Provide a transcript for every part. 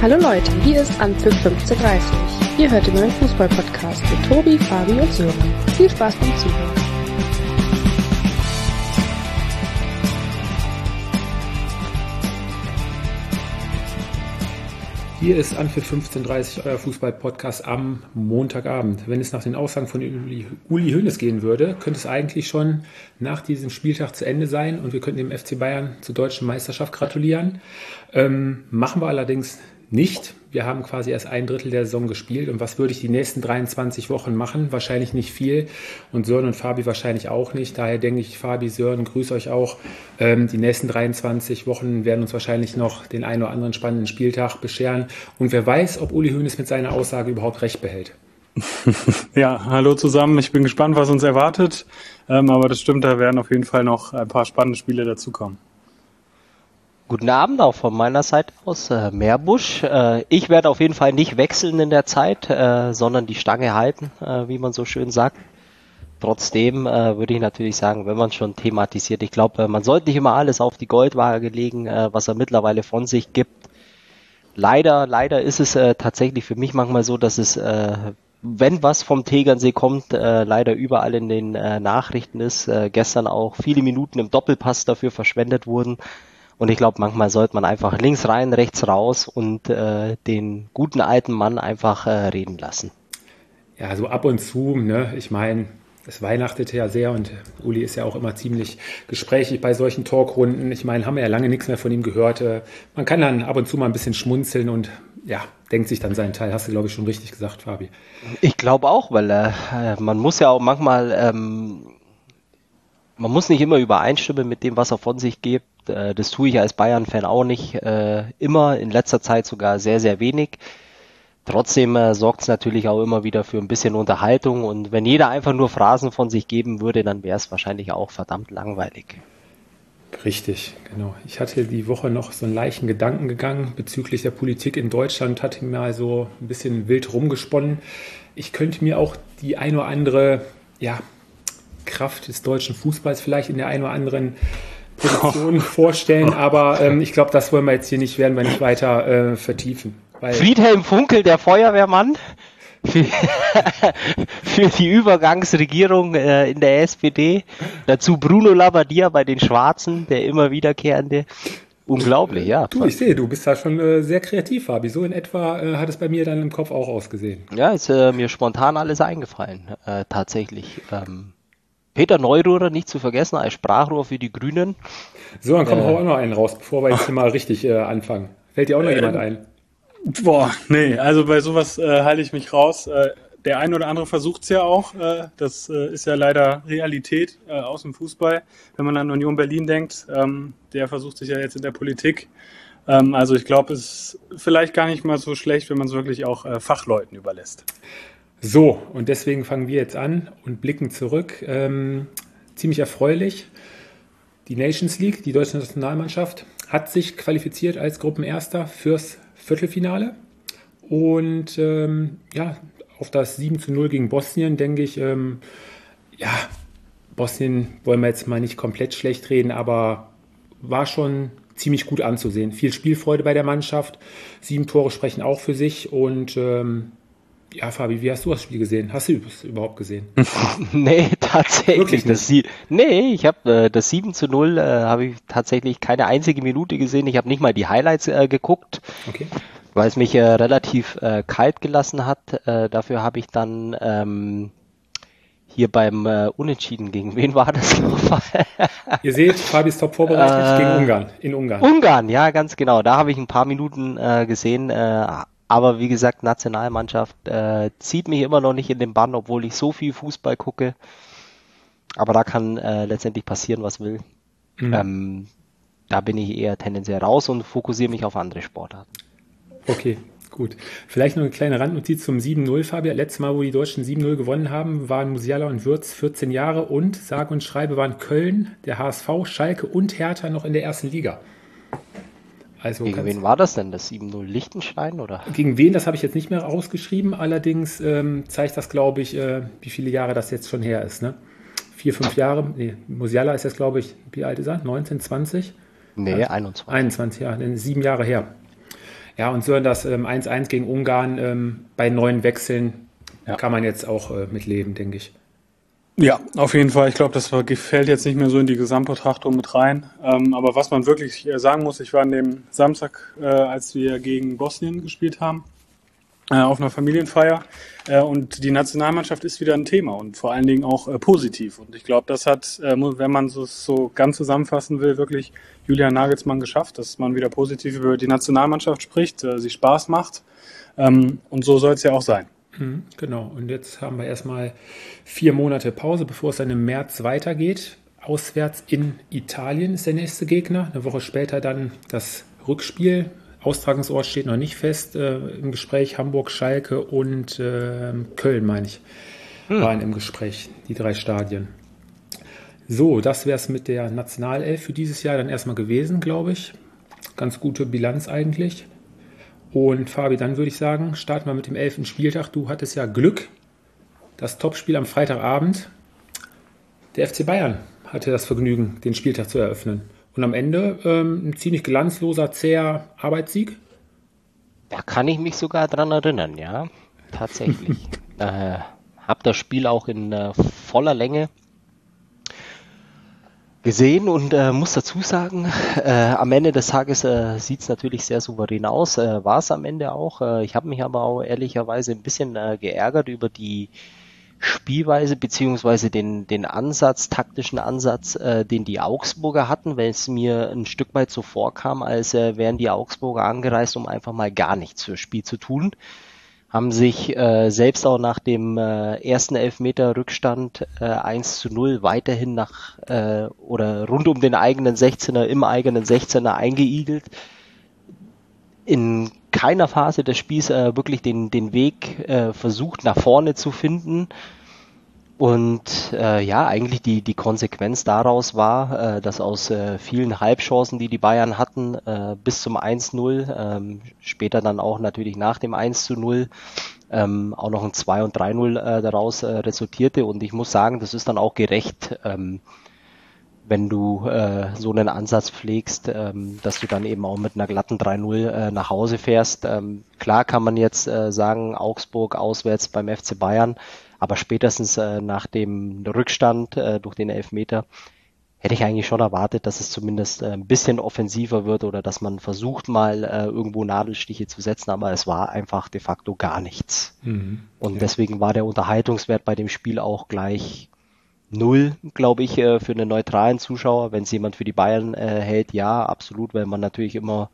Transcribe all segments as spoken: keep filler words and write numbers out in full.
Hallo Leute, hier ist Anpfiff fünfzehn dreißig. Ihr hört den neuen Fußball-Podcast mit Tobi, Fabi und Sören. Viel Spaß beim Zuhören. Hier ist Anpfiff fünfzehn dreißig, euer Fußball-Podcast am Montagabend. Wenn es nach den Aussagen von Uli, Uli Hoeneß gehen würde, könnte es eigentlich schon nach diesem Spieltag zu Ende sein und wir könnten dem F C Bayern zur deutschen Meisterschaft gratulieren. Ähm, machen wir allerdings nicht. Wir haben quasi erst ein Drittel der Saison gespielt und was würde ich die nächsten dreiundzwanzig Wochen machen? Wahrscheinlich nicht viel und Sören und Fabi wahrscheinlich auch nicht. Daher denke ich, Fabi, Sören, grüße euch auch. Ähm, die nächsten dreiundzwanzig Wochen werden uns wahrscheinlich noch den einen oder anderen spannenden Spieltag bescheren und wer weiß, ob Uli Hoeneß mit seiner Aussage überhaupt recht behält. Ja, hallo zusammen. Ich bin gespannt, was uns erwartet, ähm, aber das stimmt, da werden auf jeden Fall noch ein paar spannende Spiele dazukommen. Guten Abend auch von meiner Seite aus, äh, Meerbusch. Äh, ich werde auf jeden Fall nicht wechseln in der Zeit, äh, sondern die Stange halten, äh, wie man so schön sagt. Trotzdem äh, würde ich natürlich sagen, wenn man schon thematisiert, ich glaube, äh, man sollte nicht immer alles auf die Goldwaage legen, äh, was er mittlerweile von sich gibt. Leider, leider ist es äh, tatsächlich für mich manchmal so, dass es, äh, wenn was vom Tegernsee kommt, äh, leider überall in den äh, Nachrichten ist. Äh, gestern auch viele Minuten im Doppelpass dafür verschwendet wurden. Und ich glaube, manchmal sollte man einfach links rein, rechts raus und äh, den guten alten Mann einfach äh, reden lassen. Ja, so ab und zu, ne? Ich meine, es weihnachtet ja sehr und Uli ist ja auch immer ziemlich gesprächig bei solchen Talkrunden. Ich meine, haben wir ja lange nichts mehr von ihm gehört. Man kann dann ab und zu mal ein bisschen schmunzeln und ja, denkt sich dann seinen Teil. Hast du, glaube ich, schon richtig gesagt, Fabi. Ich glaube auch, weil äh, man muss ja auch manchmal, ähm, man muss nicht immer übereinstimmen mit dem, was er von sich gibt. Das tue ich als Bayern-Fan auch nicht äh, immer, in letzter Zeit sogar sehr, sehr wenig. Trotzdem äh, sorgt es natürlich auch immer wieder für ein bisschen Unterhaltung und wenn jeder einfach nur Phrasen von sich geben würde, dann wäre es wahrscheinlich auch verdammt langweilig. Richtig, genau. Ich hatte die Woche noch so einen leichten Gedanken gegangen bezüglich der Politik in Deutschland, hatte mir also ein bisschen wild rumgesponnen. Ich könnte mir auch die ein oder andere ja, Kraft des deutschen Fußballs vielleicht in der ein oder anderen Position vorstellen, aber ähm, ich glaube, das wollen wir jetzt hier nicht, werden wir nicht weiter äh, vertiefen. Weil Friedhelm Funkel, der Feuerwehrmann, für, für die Übergangsregierung äh, in der S P D, dazu Bruno Labbadia bei den Schwarzen, der immer wiederkehrende. Unglaublich, ja. Du, ich sehe, du bist da schon äh, sehr kreativ, Fabi. So in etwa äh, hat es bei mir dann im Kopf auch ausgesehen. Ja, ist äh, mir spontan alles eingefallen, äh, tatsächlich. Ähm, Peter Neururer, nicht zu vergessen, als Sprachrohr für die Grünen. So, dann kommt äh, auch noch einen raus, bevor wir jetzt hier mal richtig äh, anfangen. Fällt dir auch noch äh, jemand ein? Boah, nee, also bei sowas äh, halte ich mich raus. Äh, der ein oder andere versucht es ja auch. Äh, das äh, ist ja leider Realität äh, aus dem Fußball. Wenn man an Union Berlin denkt, ähm, der versucht sich ja jetzt in der Politik. Ähm, also ich glaube, es ist vielleicht gar nicht mal so schlecht, wenn man es wirklich auch äh, Fachleuten überlässt. So, und deswegen fangen wir jetzt an und blicken zurück. Ähm, ziemlich erfreulich. Die Nations League, die deutsche Nationalmannschaft, hat sich qualifiziert als Gruppenerster fürs Viertelfinale. Und ähm, ja, auf das sieben zu null gegen Bosnien, denke ich, ähm, ja, Bosnien wollen wir jetzt mal nicht komplett schlecht reden, aber war schon ziemlich gut anzusehen. Viel Spielfreude bei der Mannschaft. Sieben Tore sprechen auch für sich und ähm, ja, Fabi, wie hast du das Spiel gesehen? Hast du es überhaupt gesehen? Nee, tatsächlich. Wirklich nicht? Das Sie- nee, ich habe äh, das sieben zu null äh, habe ich tatsächlich keine einzige Minute gesehen. Ich habe nicht mal die Highlights äh, geguckt, Okay. weil es mich äh, relativ äh, kalt gelassen hat. Äh, dafür habe ich dann ähm, hier beim äh, Unentschieden, gegen wen war das nochmal? Ihr seht, Fabi ist top vorbereitet Äh, gegen Ungarn, in Ungarn. Ungarn, ja, ganz genau. Da habe ich ein paar Minuten äh, gesehen. Äh, aber wie gesagt, Nationalmannschaft äh, zieht mich immer noch nicht in den Bann, obwohl ich so viel Fußball gucke. Aber da kann äh, letztendlich passieren, was will. Mhm. Ähm, da bin ich eher tendenziell raus und fokussiere mich auf andere Sportarten. Okay, gut. Vielleicht noch eine kleine Randnotiz zum sieben null, Fabi. Letztes Mal, wo die Deutschen sieben null gewonnen haben, waren Musiala und Würz vierzehn Jahre und, sage und schreibe, waren Köln, der H S V, Schalke und Hertha noch in der ersten Liga. Also Gegen kannst- wen war das denn? Das sieben null Liechtenstein, oder? Gegen wen, das habe ich jetzt nicht mehr rausgeschrieben. Allerdings ähm, zeigt das, glaube ich, äh, wie viele Jahre das jetzt schon her ist. Ne? Vier, fünf Jahre. Nee, Musiala ist jetzt, glaube ich, wie alt ist er? neunzehn, zwanzig? Nee, einundzwanzig. einundzwanzig Jahre, sieben Jahre her. Ja, und so das ähm, eins eins gegen Ungarn ähm, bei neun Wechseln ja. kann man jetzt auch äh, mitleben, denke ich. Ja, auf jeden Fall. Ich glaube, das gefällt jetzt nicht mehr so in die Gesamtbetrachtung mit rein. Ähm, aber was man wirklich äh, sagen muss, ich war an dem Samstag, äh, als wir gegen Bosnien gespielt haben, äh, auf einer Familienfeier. Äh, und die Nationalmannschaft ist wieder ein Thema und vor allen Dingen auch äh, positiv. Und ich glaube, das hat, äh, wenn man es so, so ganz zusammenfassen will, wirklich Julian Nagelsmann geschafft, dass man wieder positiv über die Nationalmannschaft spricht, äh, sie Spaß macht. Ähm, und so soll es ja auch sein. Genau, und jetzt haben wir erstmal vier Monate Pause, bevor es dann im März weitergeht. Auswärts in Italien ist der nächste Gegner. Eine Woche später dann das Rückspiel. Austragungsort steht noch nicht fest. Äh, im Gespräch Hamburg, Schalke und äh, Köln, meine ich, hm. waren im Gespräch, die drei Stadien. So, das wäre es mit der Nationalelf für dieses Jahr dann erstmal gewesen, glaube ich. Ganz gute Bilanz eigentlich. Und Fabi, dann würde ich sagen, starten wir mit dem elften Spieltag. Du hattest ja Glück. Das Topspiel am Freitagabend. Der F C Bayern hatte das Vergnügen, den Spieltag zu eröffnen. Und am Ende ähm, ein ziemlich glanzloser, zäher Arbeitssieg. Da kann ich mich sogar dran erinnern, ja. Tatsächlich. äh, hab das Spiel auch in äh, voller Länge gesehen und äh, muss dazu sagen, äh, am Ende des Tages äh, sieht es natürlich sehr souverän aus, äh, war es am Ende auch. Äh, ich habe mich aber auch ehrlicherweise ein bisschen äh, geärgert über die Spielweise beziehungsweise den, den Ansatz, taktischen Ansatz, äh, den die Augsburger hatten, weil es mir ein Stück weit so vorkam, als äh, wären die Augsburger angereist, um einfach mal gar nichts fürs Spiel zu tun. Haben sich äh, selbst auch nach dem äh, ersten Elfmeter-Rückstand äh, eins zu null weiterhin nach äh, oder rund um den eigenen sechzehner, im eigenen sechzehner eingeigelt. In keiner Phase des Spiels äh, wirklich den, den Weg äh, versucht nach vorne zu finden. Und äh, ja, eigentlich die, die Konsequenz daraus war, äh, dass aus äh, vielen Halbchancen, die die Bayern hatten, äh, bis zum eins null, ähm, später dann auch natürlich nach dem eins zu null, ähm, auch noch ein zwei und drei null äh, daraus äh, resultierte. Und ich muss sagen, das ist dann auch gerecht, ähm, wenn du äh, so einen Ansatz pflegst, ähm, dass du dann eben auch mit einer glatten drei null äh, nach Hause fährst. Ähm, klar kann man jetzt äh, sagen, Augsburg auswärts beim F C Bayern, aber spätestens äh, nach dem Rückstand äh, durch den Elfmeter hätte ich eigentlich schon erwartet, dass es zumindest äh, ein bisschen offensiver wird oder dass man versucht mal äh, irgendwo Nadelstiche zu setzen, aber es war einfach de facto gar nichts. Mhm, und ja. Deswegen war der Unterhaltungswert bei dem Spiel auch gleich null, glaube ich, äh, für einen neutralen Zuschauer. Wenn es jemand für die Bayern äh, hält, ja, absolut, weil man natürlich immer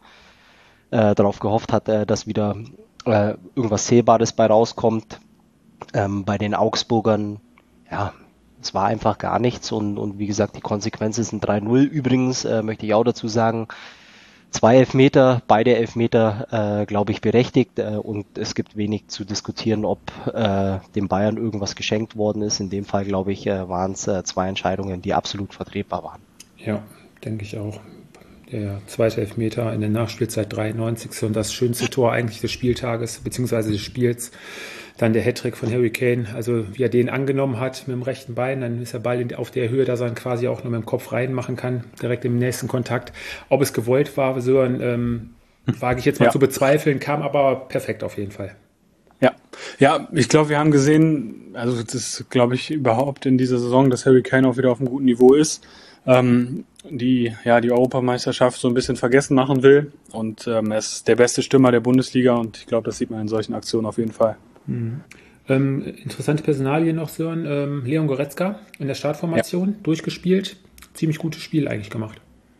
äh, darauf gehofft hat, äh, dass wieder äh, irgendwas Zählbares bei rauskommt. Ähm, bei den Augsburgern, ja, es war einfach gar nichts und, und wie gesagt, die Konsequenz ist ein drei null. Übrigens äh, möchte ich auch dazu sagen, zwei Elfmeter, beide Elfmeter, äh, glaube ich, berechtigt äh, und es gibt wenig zu diskutieren, ob äh, dem Bayern irgendwas geschenkt worden ist. In dem Fall, glaube ich, äh, waren es äh, zwei Entscheidungen, die absolut vertretbar waren. Ja, denke ich auch. Der zweite Elfmeter in der Nachspielzeit dreiundneunzigste und das schönste Tor eigentlich des Spieltages, beziehungsweise des Spiels. Dann der Hattrick von Harry Kane, also wie er den angenommen hat mit dem rechten Bein, dann ist der Ball auf der Höhe, dass er ihn quasi auch nur mit dem Kopf reinmachen kann, direkt im nächsten Kontakt. Ob es gewollt war, so ein, ähm, wage ich jetzt mal ja. zu bezweifeln, kam aber perfekt auf jeden Fall. Ja, ja, ich glaube, wir haben gesehen, also das ist, glaube ich, überhaupt in dieser Saison, dass Harry Kane auch wieder auf einem guten Niveau ist, ähm, die ja die Europameisterschaft so ein bisschen vergessen machen will und ähm, er ist der beste Stürmer der Bundesliga und ich glaube, das sieht man in solchen Aktionen auf jeden Fall. Mhm. Ähm, interessante Personalie noch, Sören. Ähm, Leon Goretzka in der Startformation, ja. durchgespielt. Ziemlich gutes Spiel eigentlich gemacht.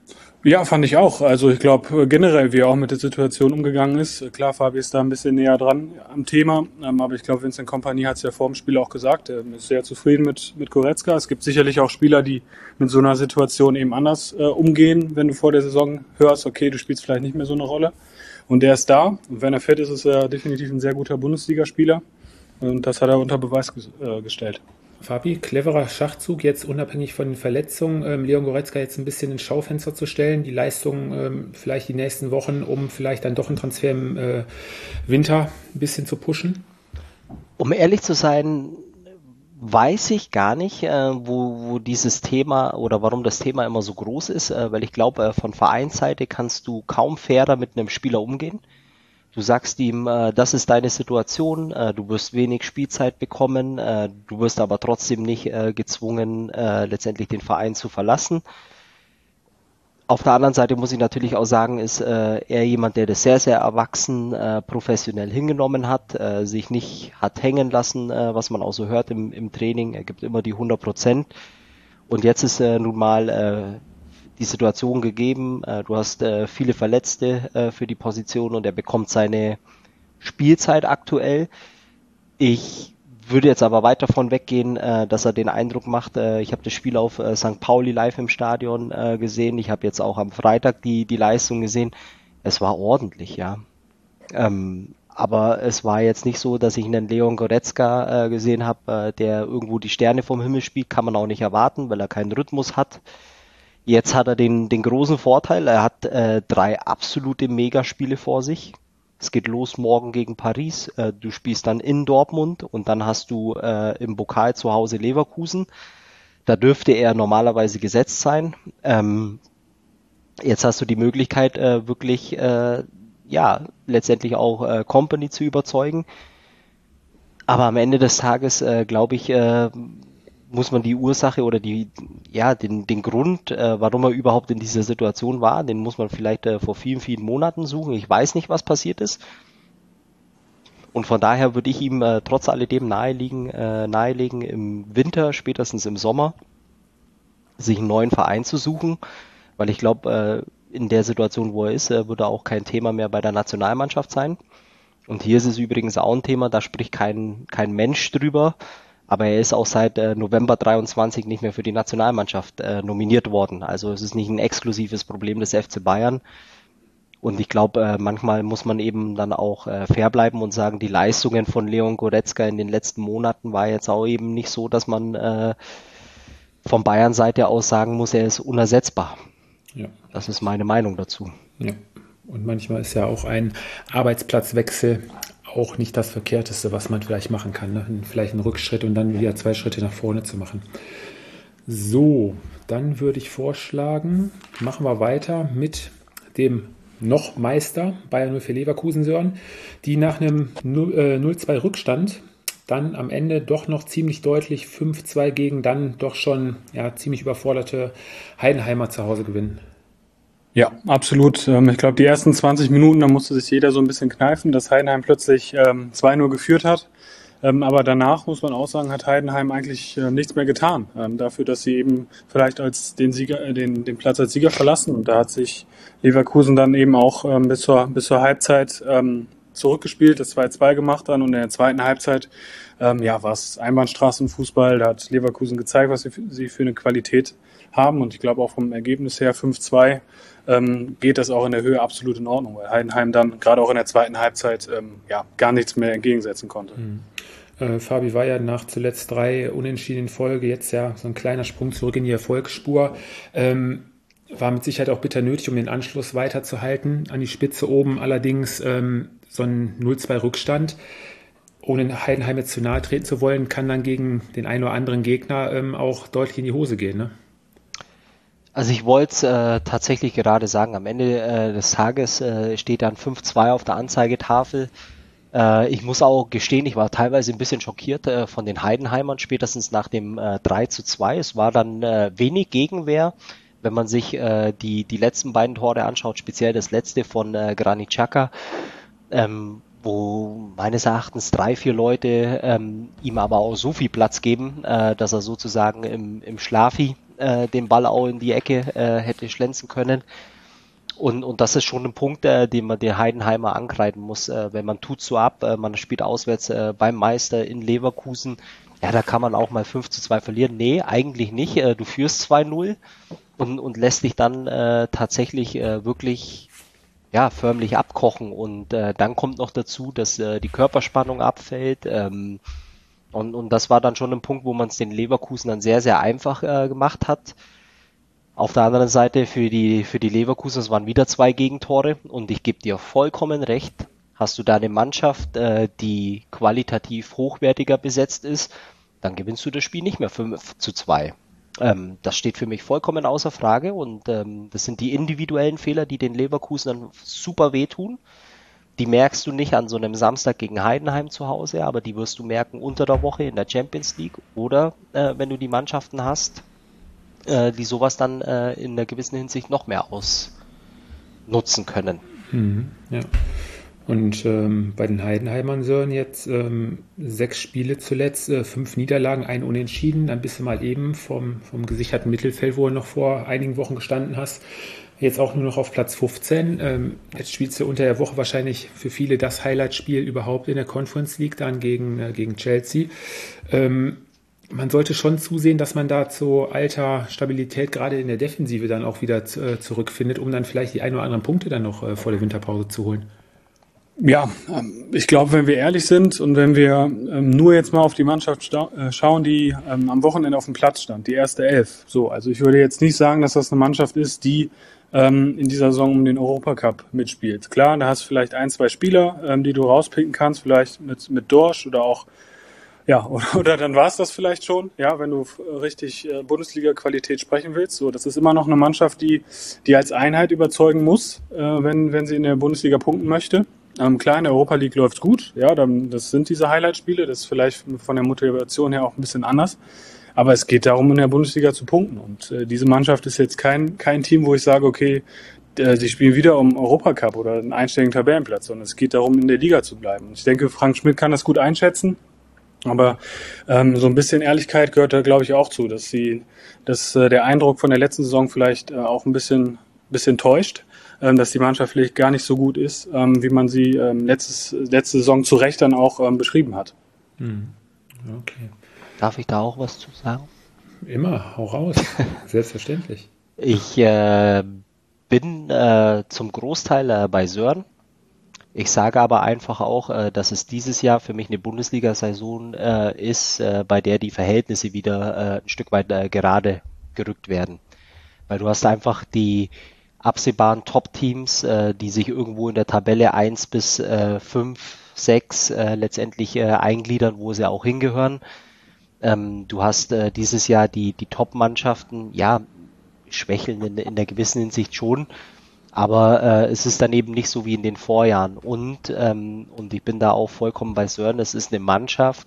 Ja, fand ich auch. Also ich glaube generell, wie er auch mit der Situation umgegangen ist. Klar, Fabi ist da ein bisschen näher dran am Thema, ähm, aber ich glaube, Vincent Kompany hat es ja vor dem Spiel auch gesagt. Er ist sehr zufrieden mit, mit Goretzka. Es gibt sicherlich auch Spieler, die mit so einer Situation eben anders äh, umgehen, wenn du vor der Saison hörst, okay, du spielst vielleicht nicht mehr so eine Rolle. Und der ist da. Und wenn er fit ist, ist er definitiv ein sehr guter Bundesligaspieler. Und das hat er unter Beweis ges- äh, gestellt. Fabi, cleverer Schachzug, jetzt unabhängig von den Verletzungen, ähm, Leon Goretzka jetzt ein bisschen ins Schaufenster zu stellen, die Leistung ähm, vielleicht die nächsten Wochen, um vielleicht dann doch einen Transfer im äh, Winter ein bisschen zu pushen? Um ehrlich zu sein, weiß ich gar nicht, äh, wo, wo dieses Thema oder warum das Thema immer so groß ist, äh, weil ich glaube, äh, von Vereinsseite kannst du kaum fairer mit einem Spieler umgehen. Du sagst ihm, äh, das ist deine Situation, äh, du wirst wenig Spielzeit bekommen, äh, du wirst aber trotzdem nicht äh, gezwungen, äh, letztendlich den Verein zu verlassen. Auf der anderen Seite muss ich natürlich auch sagen, ist äh, er jemand, der das sehr, sehr erwachsen, äh, professionell hingenommen hat, äh, sich nicht hat hängen lassen, äh, was man auch so hört im, im Training. Er gibt immer die hundert Prozent. Und jetzt ist äh, nun mal äh, die Situation gegeben, äh, du hast äh, viele Verletzte äh, für die Position und er bekommt seine Spielzeit aktuell. Ich würde jetzt aber weit davon weggehen, äh, dass er den Eindruck macht, äh, ich habe das Spiel auf äh, Sankt Pauli live im Stadion äh, gesehen, ich habe jetzt auch am Freitag die, die Leistung gesehen, es war ordentlich, ja. Ähm, aber es war jetzt nicht so, dass ich einen Leon Goretzka äh, gesehen habe, äh, der irgendwo die Sterne vom Himmel spielt, kann man auch nicht erwarten, weil er keinen Rhythmus hat. Jetzt hat er den, den großen Vorteil, er hat äh, drei absolute Megaspiele vor sich. Es geht los morgen gegen Paris, äh, du spielst dann in Dortmund und dann hast du äh, im Pokal zu Hause Leverkusen. Da dürfte er normalerweise gesetzt sein. Ähm, jetzt hast du die Möglichkeit, äh, wirklich äh, ja letztendlich auch äh, Kompany zu überzeugen. Aber am Ende des Tages, äh, glaube ich, äh, muss man die Ursache oder die, ja, den, den Grund, äh, warum er überhaupt in dieser Situation war, den muss man vielleicht äh, vor vielen, vielen Monaten suchen. Ich weiß nicht, was passiert ist. Und von daher würde ich ihm äh, trotz alledem naheliegen, äh, nahelegen, im Winter, spätestens im Sommer, sich einen neuen Verein zu suchen, weil ich glaube, äh, in der Situation, wo er ist, äh, würde auch kein Thema mehr bei der Nationalmannschaft sein. Und hier ist es übrigens auch ein Thema, da spricht kein, kein Mensch drüber. Aber er ist auch seit äh, November dreiundzwanzig nicht mehr für die Nationalmannschaft äh, nominiert worden. Also es ist nicht ein exklusives Problem des F C Bayern. Und ich glaube, äh, manchmal muss man eben dann auch äh, fair bleiben und sagen, die Leistungen von Leon Goretzka in den letzten Monaten war jetzt auch eben nicht so, dass man äh, von Bayern-Seite aus sagen muss, er ist unersetzbar. Ja. Das ist meine Meinung dazu. Ja. Und manchmal ist ja auch ein Arbeitsplatzwechsel auch nicht das Verkehrteste, was man vielleicht machen kann. Ne? Vielleicht einen Rückschritt und dann wieder zwei Schritte nach vorne zu machen. So, dann würde ich vorschlagen, machen wir weiter mit dem noch Meister Bayern null vier Leverkusen, Sören, die nach einem null zwei Rückstand dann am Ende doch noch ziemlich deutlich fünf zwei gegen dann doch schon ja, ziemlich überforderte Heidenheimer zu Hause gewinnen. Ja, absolut. Ich glaube, die ersten zwanzig Minuten, da musste sich jeder so ein bisschen kneifen, dass Heidenheim plötzlich ähm, zwei null geführt hat. Ähm, aber danach, muss man auch sagen, hat Heidenheim eigentlich äh, nichts mehr getan. Ähm, dafür, dass sie eben vielleicht als den Sieger, äh, den, den Platz als Sieger verlassen. Und da hat sich Leverkusen dann eben auch ähm, bis zur, bis zur Halbzeit ähm, zurückgespielt, das zwei zwei gemacht dann. Und in der zweiten Halbzeit ähm, ja, war es Einbahnstraßenfußball. Da hat Leverkusen gezeigt, was sie für, sie für eine Qualität haben. Und ich glaube auch vom Ergebnis her fünf zwei ähm, geht das auch in der Höhe absolut in Ordnung, weil Heidenheim dann gerade auch in der zweiten Halbzeit ähm, ja, gar nichts mehr entgegensetzen konnte. Mhm. Äh, Fabi war ja nach zuletzt drei Unentschieden in Folge jetzt ja so ein kleiner Sprung zurück in die Erfolgsspur. Ähm, war mit Sicherheit auch bitter nötig, um den Anschluss weiterzuhalten an die Spitze oben. Allerdings ähm, so ein null zwei Rückstand, ohne Heidenheim jetzt zu nahe treten zu wollen, kann dann gegen den einen oder anderen Gegner ähm, auch deutlich in die Hose gehen, ne? Also ich wollte es äh, tatsächlich gerade sagen, am Ende äh, des Tages äh, steht dann fünf zwei auf der Anzeigetafel. Äh, ich muss auch gestehen, ich war teilweise ein bisschen schockiert äh, von den Heidenheimern, spätestens nach dem äh, drei zu zwei. Es war dann äh, wenig Gegenwehr, wenn man sich äh, die, die letzten beiden Tore anschaut, speziell das letzte von äh, Granit Xhaka, ähm, wo meines Erachtens drei, vier Leute ähm, ihm aber auch so viel Platz geben, äh, dass er sozusagen im, im Schlafi äh, den Ball auch in die Ecke äh, hätte schlänzen können. Und, und das ist schon ein Punkt, äh, den man den Heidenheimer ankreiden muss. Äh, wenn man tut so ab, äh, man spielt auswärts äh, beim Meister in Leverkusen, ja, da kann man auch mal fünf zu zwei verlieren. Nee, eigentlich nicht. Äh, du führst zwei null und, und lässt dich dann äh, tatsächlich äh, wirklich ja, förmlich abkochen. Und äh, dann kommt noch dazu, dass äh, die Körperspannung abfällt. Ähm, und, und das war dann schon ein Punkt, wo man es den Leverkusen dann sehr, sehr einfach äh, gemacht hat. Auf der anderen Seite für die, für die Leverkusen, es waren wieder zwei Gegentore. Und ich gebe dir vollkommen recht, hast du da eine Mannschaft, äh, die qualitativ hochwertiger besetzt ist, dann gewinnst du das Spiel nicht mehr fünf zu zwei. Ähm, das steht für mich vollkommen außer Frage und ähm, das sind die individuellen Fehler, die den Leverkusen dann super wehtun. die merkst du nicht an so einem Samstag gegen Heidenheim zu Hause, aber die wirst du merken unter der Woche in der Champions League oder äh, wenn du die Mannschaften hast, äh, die sowas dann äh, in einer gewissen Hinsicht noch mehr ausnutzen können. Mhm, ja. Und ähm, bei den Heidenheimern Sören jetzt ähm, sechs Spiele zuletzt, äh, fünf Niederlagen, ein Unentschieden. Dann bist du mal eben vom, vom gesicherten Mittelfeld, wo du noch vor einigen Wochen gestanden hast, jetzt auch nur noch auf Platz fünfzehn. Ähm, jetzt spielst du unter der Woche wahrscheinlich für viele das Highlight-Spiel überhaupt in der Conference League, dann gegen, äh, gegen Chelsea. Ähm, man sollte schon zusehen, dass man da zu alter Stabilität gerade in der Defensive dann auch wieder äh, zurückfindet, um dann vielleicht die ein oder anderen Punkte dann noch äh, vor der Winterpause zu holen. Ja, ich glaube, wenn wir ehrlich sind und wenn wir ähm, nur jetzt mal auf die Mannschaft sta- äh, schauen, die ähm, am Wochenende auf dem Platz stand, die erste Elf. So, also ich würde jetzt nicht sagen, dass das eine Mannschaft ist, die ähm, in dieser Saison um den Europacup mitspielt. Klar, da hast du vielleicht ein, zwei Spieler, ähm, die du rauspicken kannst, vielleicht mit mit Dorsch oder auch ja oder, oder dann war es das vielleicht schon. Ja, wenn du richtig äh, Bundesliga-Qualität sprechen willst. So, das ist immer noch eine Mannschaft, die die als Einheit überzeugen muss, äh, wenn wenn sie in der Bundesliga punkten möchte. Ähm, klar, in der Europa League läuft's gut, ja, dann, das sind diese Highlight-Spiele, das ist vielleicht von der Motivation her auch ein bisschen anders, aber es geht darum, in der Bundesliga zu punkten und äh, diese Mannschaft ist jetzt kein kein Team, wo ich sage, okay, äh, sie spielen wieder um Europacup oder einen einstelligen Tabellenplatz, sondern es geht darum, in der Liga zu bleiben. Und ich denke, Frank Schmidt kann das gut einschätzen, aber ähm, so ein bisschen Ehrlichkeit gehört da, glaube ich, auch zu, dass sie, dass äh, der Eindruck von der letzten Saison vielleicht äh, auch ein bisschen bisschen täuscht, dass die Mannschaft vielleicht gar nicht so gut ist, ähm, wie man sie ähm, letztes, letzte Saison zu Recht dann auch ähm, beschrieben hat. Mhm. Okay. Darf ich da auch was zu sagen? Immer, hau raus. Selbstverständlich. Ich äh, bin äh, zum Großteil äh, bei Sören. Ich sage aber einfach auch, äh, dass es dieses Jahr für mich eine Bundesliga-Saison äh, ist, äh, bei der die Verhältnisse wieder äh, ein Stück weit äh, gerade gerückt werden. Weil du hast einfach die absehbaren Top-Teams, äh, die sich irgendwo in der Tabelle eins bis fünf, sechs äh, letztendlich äh, eingliedern, wo sie auch hingehören. Ähm, du hast äh, dieses Jahr die, die Top-Mannschaften, ja, schwächeln in, in der gewissen Hinsicht schon, aber äh, es ist dann eben nicht so wie in den Vorjahren. Und, ähm, und ich bin da auch vollkommen bei Sören, es ist eine Mannschaft,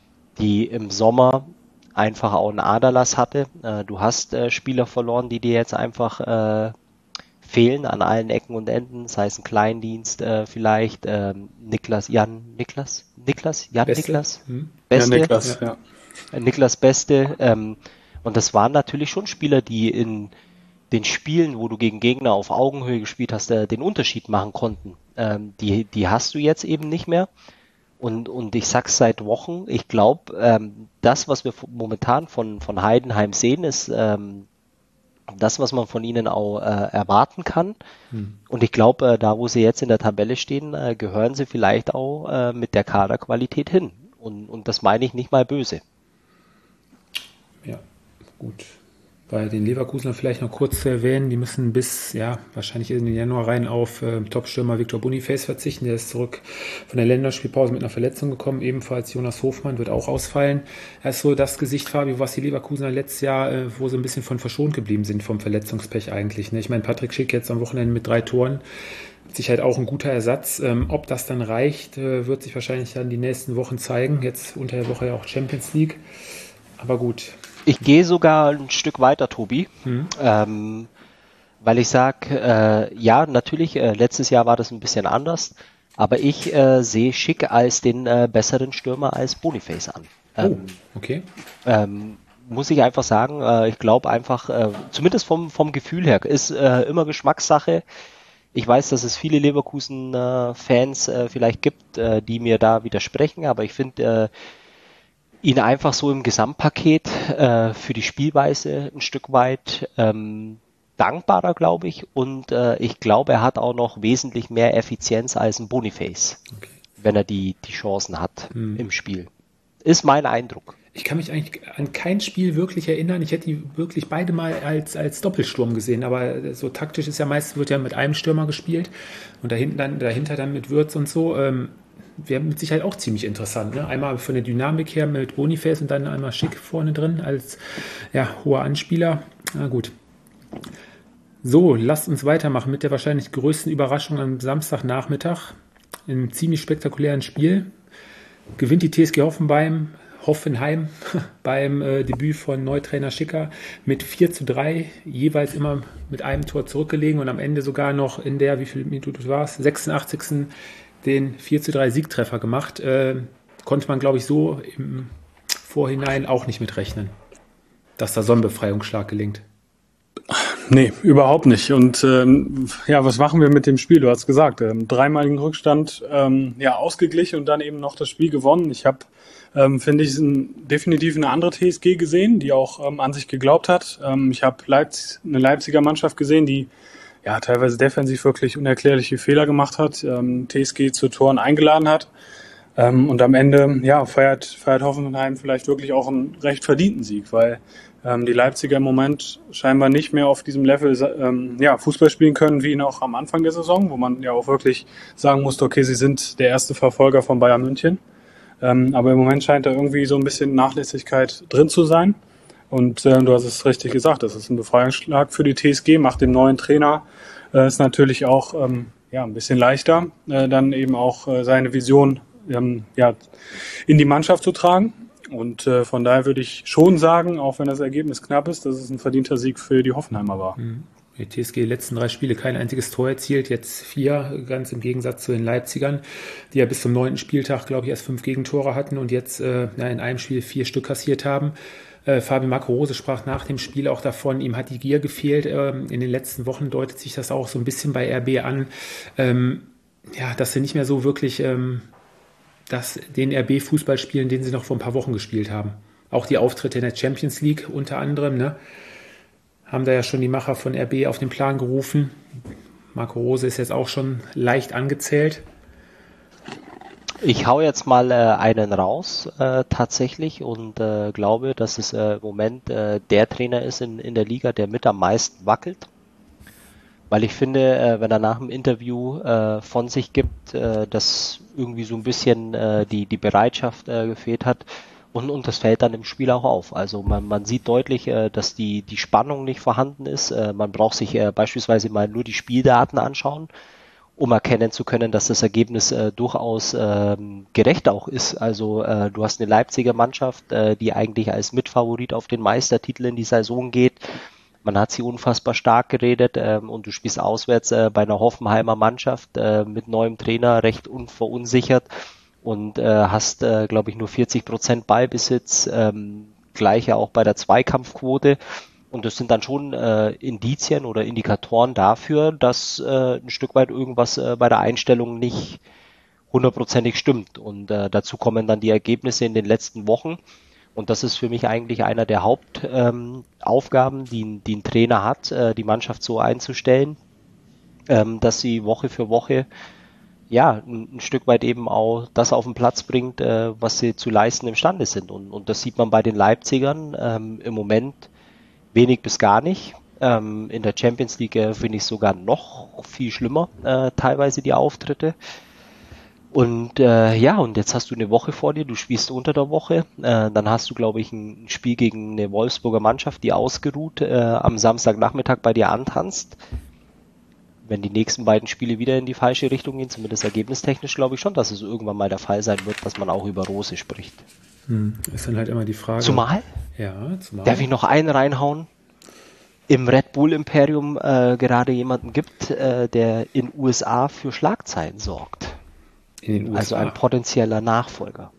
die im Sommer einfach auch einen Aderlass hatte. Äh, du hast äh, Spieler verloren, die dir jetzt einfach äh, fehlen an allen Ecken und Enden, sei es ein Kleindienst äh, vielleicht, ähm, Niklas, Jan, Niklas, Niklas, Jan, Beste. Niklas, Hm. Beste, Ja, Niklas, ja. Äh, Niklas Beste, ähm, und das waren natürlich schon Spieler, die in den Spielen, wo du gegen Gegner auf Augenhöhe gespielt hast, äh, den Unterschied machen konnten. Ähm, die, die hast du jetzt eben nicht mehr. Und, und ich sag's seit Wochen, ich glaube, ähm, das, was wir momentan von, von Heidenheim sehen, ist ähm, das, was man von ihnen auch äh, erwarten kann. Hm. Und ich glaube, äh, da, wo sie jetzt in der Tabelle stehen, äh, gehören sie vielleicht auch äh, mit der Kaderqualität hin. Und, und das meine ich nicht mal böse. Ja, gut. Bei den Leverkusenern vielleicht noch kurz zu erwähnen, die müssen bis, ja, wahrscheinlich in den Januar rein auf äh, Topstürmer Victor Boniface verzichten. Der ist zurück von der Länderspielpause mit einer Verletzung gekommen. Ebenfalls Jonas Hofmann wird auch ausfallen. Er ist so das Gesicht, Fabio, was die Leverkusener letztes Jahr, äh, wo sie ein bisschen von verschont geblieben sind vom Verletzungspech eigentlich. Ne? Ich meine, Patrick Schick jetzt am Wochenende mit drei Toren. Mit Sicherheit auch ein guter Ersatz. Ähm, ob das dann reicht, äh, wird sich wahrscheinlich dann die nächsten Wochen zeigen. Jetzt unter der Woche ja auch Champions League. Aber gut. Ich gehe sogar ein Stück weiter, Tobi, mhm. ähm, weil ich sage, äh, ja, natürlich, äh, letztes Jahr war das ein bisschen anders, aber ich äh, sehe Schick als den äh, besseren Stürmer als Boniface an. Ähm, oh, okay. Ähm, muss ich einfach sagen, äh, ich glaube einfach, äh, zumindest vom, vom Gefühl her, ist äh, immer Geschmackssache. Ich weiß, dass es viele Leverkusen-Fans äh, vielleicht gibt, äh, die mir da widersprechen, aber ich finde, äh, ihn einfach so im Gesamtpaket äh, für die Spielweise ein Stück weit ähm, dankbarer, glaube ich. Und äh, ich glaube, er hat auch noch wesentlich mehr Effizienz als ein Boniface, okay. wenn er die, die Chancen hat hm. im Spiel. Ist mein Eindruck. Ich kann mich eigentlich an kein Spiel wirklich erinnern. Ich hätte die wirklich beide mal als, als Doppelsturm gesehen. Aber so taktisch ist ja meist, wird ja mit einem Stürmer gespielt. Und dahinten dann, dahinter dann mit Würz und so. Ähm, wäre mit Sicherheit auch ziemlich interessant. Ne? Einmal von der Dynamik her mit Boniface und dann einmal Schick vorne drin als ja, hoher Anspieler. Na gut. So, lasst uns weitermachen mit der wahrscheinlich größten Überraschung am Samstagnachmittag. in einem ziemlich spektakulären Spiel. Gewinnt die T S G Hoffenheim, Hoffenheim beim äh, Debüt von Neutrainer Schicker mit vier zu drei, jeweils immer mit einem Tor zurückgelegen und am Ende sogar noch in der, wie viel Minute war es, sechsundachtzigsten den vier zu drei Siegtreffer gemacht. Äh, konnte man, glaube ich, so im Vorhinein auch nicht mitrechnen, dass da so ein Befreiungsschlag gelingt. Nee, überhaupt nicht. Und ähm, ja, was machen wir mit dem Spiel? Du hast gesagt, ähm, dreimaligen Rückstand ähm, ja ausgeglichen und dann eben noch das Spiel gewonnen. Ich habe, ähm, finde ich, ein, definitiv eine andere T S G gesehen, die auch ähm, an sich geglaubt hat. Ähm, ich habe Leipzig, eine Leipziger Mannschaft gesehen, die ja teilweise defensiv wirklich unerklärliche Fehler gemacht hat, ähm, T S G zu Toren eingeladen hat. Ähm, und am Ende ja feiert, feiert Hoffenheim vielleicht wirklich auch einen recht verdienten Sieg, weil ähm, die Leipziger im Moment scheinbar nicht mehr auf diesem Level ähm, ja, Fußball spielen können, wie noch am Anfang der Saison, wo man ja auch wirklich sagen musste, okay, sie sind der erste Verfolger von Bayern München. Ähm, aber im Moment scheint da irgendwie so ein bisschen Nachlässigkeit drin zu sein. Und äh, du hast es richtig gesagt, das ist ein Befreiungsschlag für die T S G, macht dem neuen Trainer äh, ist natürlich auch ähm, ja, ein bisschen leichter, äh, dann eben auch äh, seine Vision ähm, ja, in die Mannschaft zu tragen. Und äh, von daher würde ich schon sagen, auch wenn das Ergebnis knapp ist, dass es ein verdienter Sieg für die Hoffenheimer war. Die T S G die letzten drei Spiele kein einziges Tor erzielt, jetzt vier, ganz im Gegensatz zu den Leipzigern, die ja bis zum neunten Spieltag, glaube ich, erst fünf Gegentore hatten und jetzt äh, ja, in einem Spiel vier Stück kassiert haben. Äh, Fabi Marco Rose sprach nach dem Spiel auch davon, ihm hat die Gier gefehlt. Ähm, in den letzten Wochen deutet sich das auch so ein bisschen bei R B an, ähm, ja, dass sie nicht mehr so wirklich ähm, das, den R B-Fußball spielen, den sie noch vor ein paar Wochen gespielt haben. Auch die Auftritte in der Champions League unter anderem, ne, haben da ja schon die Macher von R B auf den Plan gerufen. Marco Rose ist jetzt auch schon leicht angezählt. Ich hau jetzt mal äh, einen raus äh, tatsächlich und äh, glaube, dass es äh, im Moment äh, der Trainer ist in, in der Liga, der mit am meisten wackelt. Weil ich finde, äh, wenn er nach dem Interview äh, von sich gibt, äh, dass irgendwie so ein bisschen äh, die, die Bereitschaft äh, gefehlt hat und, und das fällt dann im Spiel auch auf. Also man, man sieht deutlich, äh, dass die, die Spannung nicht vorhanden ist. Äh, man braucht sich äh, beispielsweise mal nur die Spieldaten anschauen, um erkennen zu können, dass das Ergebnis äh, durchaus ähm, gerecht auch ist. Also äh, du hast eine Leipziger Mannschaft, äh, die eigentlich als Mitfavorit auf den Meistertitel in die Saison geht. Man hat sie unfassbar stark geredet ähm, und du spielst auswärts äh, bei einer Hoffenheimer Mannschaft äh, mit neuem Trainer recht unverunsichert und äh, hast, äh, glaube ich, nur vierzig Prozent Ballbesitz, ähm, gleiche auch bei der Zweikampfquote. Und das sind dann schon äh, Indizien oder Indikatoren dafür, dass äh, ein Stück weit irgendwas äh, bei der Einstellung nicht hundertprozentig stimmt. Und äh, dazu kommen dann die Ergebnisse in den letzten Wochen. Und das ist für mich eigentlich einer der Hauptaufgaben, ähm, die, die ein Trainer hat, äh, die Mannschaft so einzustellen, ähm, dass sie Woche für Woche ja ein, ein Stück weit eben auch das auf den Platz bringt, äh, was sie zu leisten imstande sind. Und, und das sieht man bei den Leipzigern ähm, im Moment wenig bis gar nicht. Ähm, in der Champions League äh, finde ich sogar noch viel schlimmer, äh, teilweise die Auftritte. Und äh, ja, und jetzt hast du eine Woche vor dir, du spielst unter der Woche, äh, dann hast du, glaube ich, ein Spiel gegen eine Wolfsburger Mannschaft, die ausgeruht äh, am Samstagnachmittag bei dir antanzt. Wenn die nächsten beiden Spiele wieder in die falsche Richtung gehen, zumindest ergebnistechnisch, glaube ich schon, dass es irgendwann mal der Fall sein wird, dass man auch über Rose spricht. Hm, ist dann halt immer die Frage. Zumal? Ja, zumal. Darf ich noch einen reinhauen? Im Red Bull Imperium äh, gerade jemanden gibt, äh, der in U S A für Schlagzeilen sorgt. In den U S A. Also ein potenzieller Nachfolger.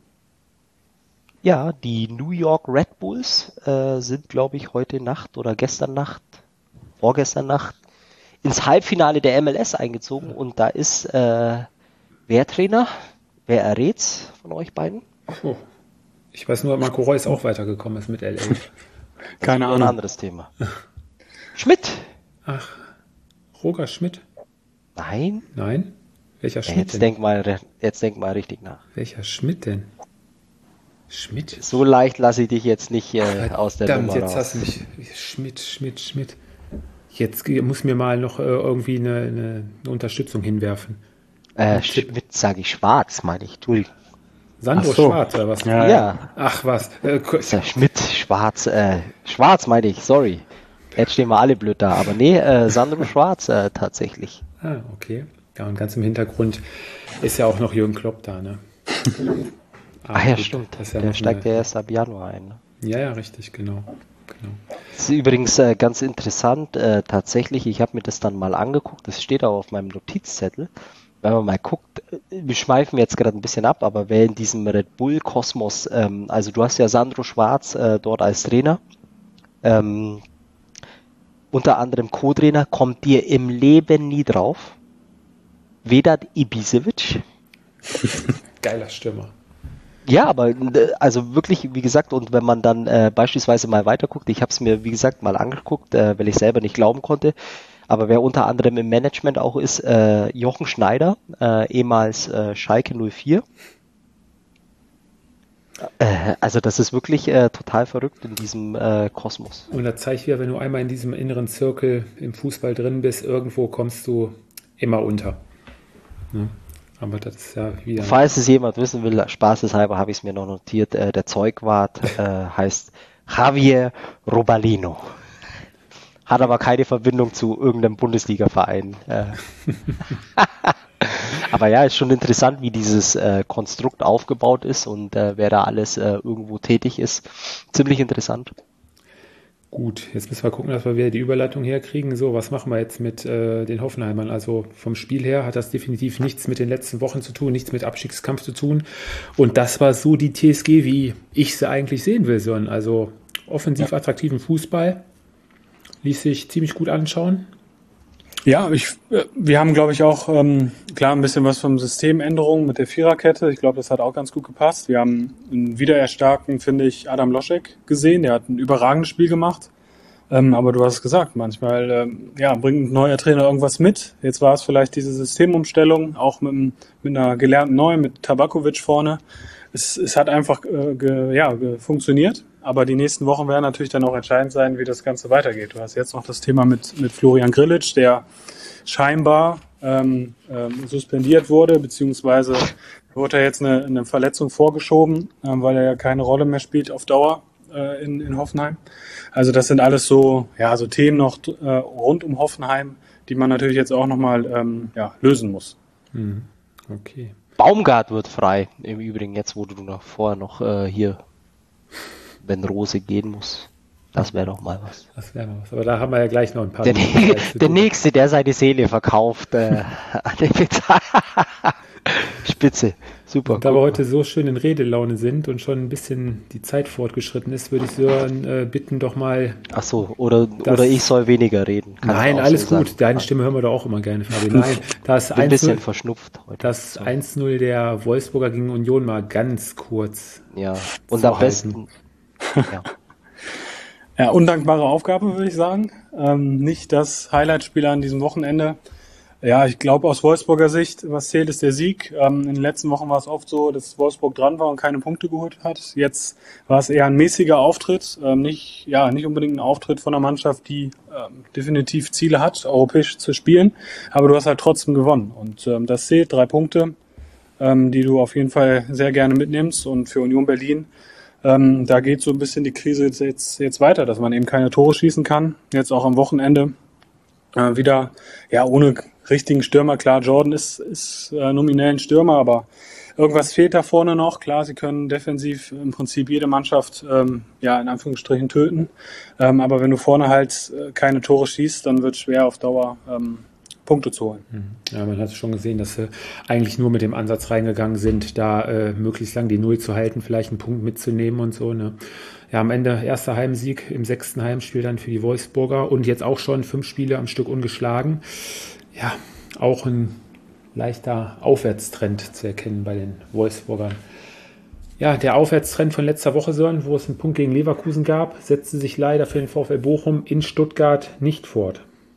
Ja, die New York Red Bulls äh, sind, glaube ich, heute Nacht oder gestern Nacht, vorgestern Nacht, ins Halbfinale der M L S eingezogen und da ist äh, wer Trainer? Wer errät's von euch beiden? Oh. Ich weiß nur, Marco Reus auch weitergekommen ist mit L A. Keine Ahnung. Ein anderes Thema. Schmidt. Ach, Roger Schmidt? Nein. Nein? Welcher Ja, Schmidt jetzt denn? denk mal, jetzt denk mal richtig nach. Welcher Schmidt denn? Schmidt? So leicht lasse ich dich jetzt nicht äh, aus der Verdammt, Nummer jetzt raus. hast du mich. Schmidt, Schmidt, Schmidt. Jetzt muss mir mal noch äh, irgendwie eine, eine, eine Unterstützung hinwerfen. Äh, Schmidt sage ich Schwarz, meine ich. Entschuldigung. Sandro Ach so. Schwarz oder was? Ja, Ja, Ach was. Äh, ko- ist ja Schmidt, Schwarz, äh, Schwarz meine ich, sorry. Jetzt stehen wir alle blöd da, aber nee, äh, Sandro Schwarz äh, tatsächlich. ah, okay. Ja, und ganz im Hintergrund ist ja auch noch Jürgen Klopp da, ne? Ah ja, gut, stimmt. Das ist ja der noch steigt eine, ja erst ab Januar ein. Ne? Ja, ja, richtig, genau. genau. Das ist übrigens äh, ganz interessant. Äh, tatsächlich, ich habe mir das dann mal angeguckt. Das steht auch auf meinem Notizzettel. Wenn man mal guckt, wir schweifen jetzt gerade ein bisschen ab, aber wer in diesem Red Bull-Kosmos, ähm, also du hast ja Sandro Schwarz äh, dort als Trainer, ähm, unter anderem Co-Trainer, kommt dir im Leben nie drauf. Vedat Ibisevic. Geiler Stürmer. Ja, aber also wirklich, wie gesagt, und wenn man dann äh, beispielsweise mal weiterguckt, ich habe es mir, wie gesagt, mal angeguckt, äh, weil ich selber nicht glauben konnte, aber wer unter anderem im Management auch ist, äh, Jochen Schneider, äh, ehemals äh, Schalke null vier. Äh, also das ist wirklich äh, total verrückt in diesem äh, Kosmos. Und da zeigt wieder, wenn du einmal in diesem inneren Zirkel im Fußball drin bist, irgendwo kommst du immer unter. Ja, aber das ist ja wieder... Falls es jemand wissen will, spaßeshalber habe ich es mir noch notiert, äh, der Zeugwart äh, heißt Javier Robalino. Hat aber keine Verbindung zu irgendeinem Bundesliga-Verein. Äh. Aber ja, ist schon interessant, wie dieses äh, Konstrukt aufgebaut ist und äh, wer da alles äh, irgendwo tätig ist. Ziemlich interessant. Gut, jetzt müssen wir gucken, dass wir wieder die Überleitung herkriegen. So, was machen wir jetzt mit äh, den Hoffenheimern? Also vom Spiel her hat das definitiv nichts mit den letzten Wochen zu tun, nichts mit Abstiegskampf zu tun. Und das war so die T S G, wie ich sie eigentlich sehen will, sondern also offensiv attraktiven Fußball. Ließ sich ziemlich gut anschauen. Ja, ich, wir haben, glaube ich, auch ähm, klar ein bisschen was von Systemänderungen mit der Viererkette. Ich glaube, das hat auch ganz gut gepasst. Wir haben einen wiedererstarkten, finde ich, Adam Loschek gesehen. Der hat ein überragendes Spiel gemacht. Ähm, aber du hast es gesagt, manchmal ähm, ja, bringt ein neuer Trainer irgendwas mit. Jetzt war es vielleicht diese Systemumstellung, auch mit, mit einer gelernten Neuen, mit Tabakovic vorne. Es, es hat einfach äh, ge, ja, ge, funktioniert. Aber die nächsten Wochen werden natürlich dann auch entscheidend sein, wie das Ganze weitergeht. Du hast jetzt noch das Thema mit, mit Florian Grillitsch, der scheinbar ähm, ähm, suspendiert wurde, beziehungsweise wurde er jetzt eine, eine Verletzung vorgeschoben, ähm, weil er ja keine Rolle mehr spielt auf Dauer äh, in, in Hoffenheim. Also das sind alles so, ja, so Themen noch äh, rund um Hoffenheim, die man natürlich jetzt auch nochmal ähm, ja, lösen muss. Mhm. Okay. Baumgart wird frei, im Übrigen jetzt, wo du noch vorher noch äh, hier... wenn Rose gehen muss. Das wäre doch mal was. Das wäre mal was. Aber da haben wir ja gleich noch ein paar. Der, der Nächste, der seine Seele verkauft. Äh, an den Spitze. Super. Und da wir heute so schön in Redelaune sind und schon ein bisschen die Zeit fortgeschritten ist, würde ich Sören äh, bitten, doch mal... Ach so, oder, oder ich soll weniger reden. Kann nein, alles so gut. sagen. Deine Stimme hören wir doch auch immer gerne, Fabi. Nein, das ein bisschen verschnupft heute. Das eins null der Wolfsburger gegen Union mal ganz kurz. Ja, und am besten... Ja. Ja, undankbare Aufgabe, würde ich sagen. Ähm, nicht das Highlight-Spiel an diesem Wochenende. Ja, ich glaube aus Wolfsburger Sicht, was zählt, ist der Sieg. Ähm, in den letzten Wochen war es oft so, dass Wolfsburg dran war und keine Punkte geholt hat. Jetzt war es eher ein mäßiger Auftritt, ähm, nicht, ja, nicht unbedingt ein Auftritt von einer Mannschaft, die ähm, definitiv Ziele hat, europäisch zu spielen. Aber du hast halt trotzdem gewonnen. Und ähm, das zählt, drei Punkte, ähm, die du auf jeden Fall sehr gerne mitnimmst. Und für Union Berlin, ähm, da geht so ein bisschen die Krise jetzt, jetzt, jetzt weiter, dass man eben keine Tore schießen kann. Jetzt auch am Wochenende äh, wieder, ja, ohne richtigen Stürmer. Klar, Jordan ist, ist äh, nominell ein Stürmer, aber irgendwas fehlt da vorne noch. Klar, sie können defensiv im Prinzip jede Mannschaft, ähm, ja, in Anführungsstrichen töten. Ähm, aber wenn du vorne halt äh, keine Tore schießt, dann wird es schwer auf Dauer ähm, Punkte zu holen. Ja, man hat schon gesehen, dass sie eigentlich nur mit dem Ansatz reingegangen sind, da äh, möglichst lang die Null zu halten, vielleicht einen Punkt mitzunehmen und so, ne? Ja, am Ende erster Heimsieg im sechsten Heimspiel dann für die Wolfsburger und jetzt auch schon fünf Spiele am Stück ungeschlagen. Ja, auch ein leichter Aufwärtstrend zu erkennen bei den Wolfsburgern. Ja, der Aufwärtstrend von letzter Woche, Sören, wo es einen Punkt gegen Leverkusen gab, setzte sich leider für den VfL Bochum in Stuttgart nicht fort.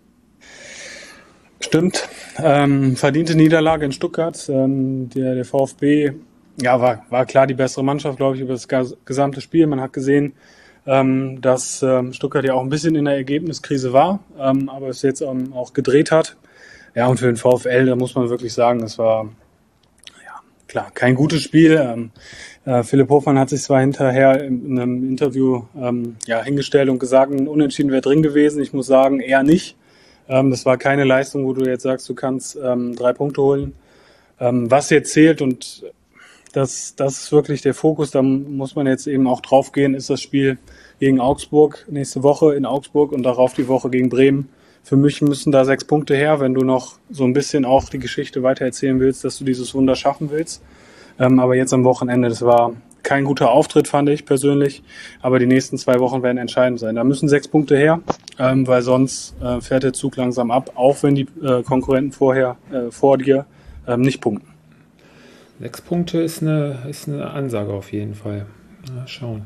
Stimmt, ähm, verdiente Niederlage in Stuttgart. Ähm, der, der VfB, ja, war, war klar die bessere Mannschaft, glaube ich, über das gesamte Spiel. Man hat gesehen, ähm, dass ähm, Stuttgart ja auch ein bisschen in der Ergebniskrise war, ähm, aber es jetzt ähm, auch gedreht hat. Ja, und für den VfL, da muss man wirklich sagen, es war, ja, klar, kein gutes Spiel. Ähm, äh, Philipp Hofmann hat sich zwar hinterher in, in einem Interview ähm, ja, hingestellt und gesagt, ein Unentschieden wäre drin gewesen. Ich muss sagen, eher nicht. Ähm, das war keine Leistung, wo du jetzt sagst, du kannst ähm, drei Punkte holen. Ähm, was jetzt zählt, und das, das ist wirklich der Fokus, da muss man jetzt eben auch drauf gehen, ist das Spiel gegen Augsburg nächste Woche in Augsburg und darauf die Woche gegen Bremen. Für mich müssen da sechs Punkte her, wenn du noch so ein bisschen auch die Geschichte weitererzählen willst, dass du dieses Wunder schaffen willst. Ähm, aber jetzt am Wochenende, das war kein guter Auftritt, fand ich persönlich. Aber die nächsten zwei Wochen werden entscheidend sein. Da müssen sechs Punkte her, ähm, weil sonst äh, fährt der Zug langsam ab, auch wenn die äh, Konkurrenten vorher äh, vor dir ähm, nicht punkten. Sechs Punkte ist eine, ist eine Ansage auf jeden Fall. Mal schauen.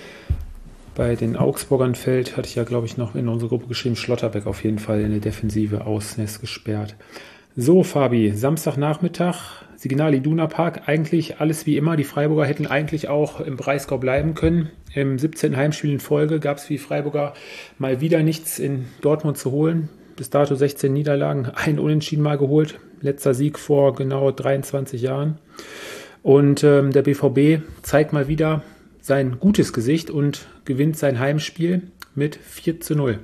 Bei den Augsburgern fällt, hatte ich ja, glaube ich, noch in unsere Gruppe geschrieben, Schlotterbeck auf jeden Fall in der Defensive Ausnest gesperrt. So, Fabi, Samstagnachmittag, Signal Iduna Park, eigentlich alles wie immer. Die Freiburger hätten eigentlich auch im Breisgau bleiben können. Im siebzehnten Heimspiel in Folge gab es für die Freiburger mal wieder nichts in Dortmund zu holen. Bis dato sechzehn Niederlagen, ein Unentschieden mal geholt. Letzter Sieg vor genau dreiundzwanzig Jahren. Und ähm, der B V B zeigt mal wieder sein gutes Gesicht und gewinnt sein Heimspiel mit vier zu null.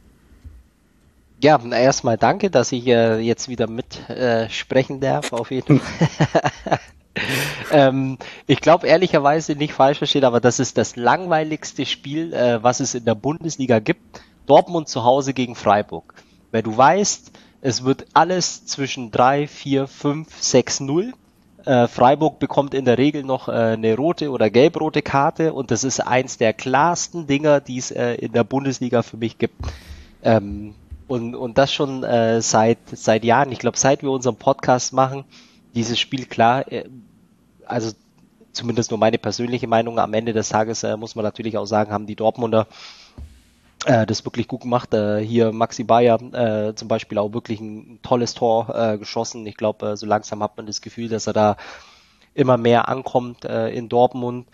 Ja, erstmal danke, dass ich äh, jetzt wieder mit äh, sprechen darf, auf jeden Fall. ähm, ich glaube ehrlicherweise, nicht falsch verstehen, aber das ist das langweiligste Spiel, äh, was es in der Bundesliga gibt. Dortmund zu Hause gegen Freiburg. Weil du weißt, es wird alles zwischen drei, vier, fünf, sechs, null. Äh, Freiburg bekommt in der Regel noch äh, eine rote oder gelb-rote Karte und das ist eins der klarsten Dinger, die es äh, in der Bundesliga für mich gibt. Ähm, und, und das schon äh, seit, seit Jahren. Ich glaube, seit wir unseren Podcast machen, dieses Spiel klar, äh, also zumindest nur meine persönliche Meinung, am Ende des Tages äh, muss man natürlich auch sagen, haben die Dortmunder äh, das wirklich gut gemacht. Äh, hier Maxi Bayer äh, zum Beispiel auch wirklich ein tolles Tor äh, geschossen. Ich glaube, äh, so langsam hat man das Gefühl, dass er da immer mehr ankommt äh, in Dortmund.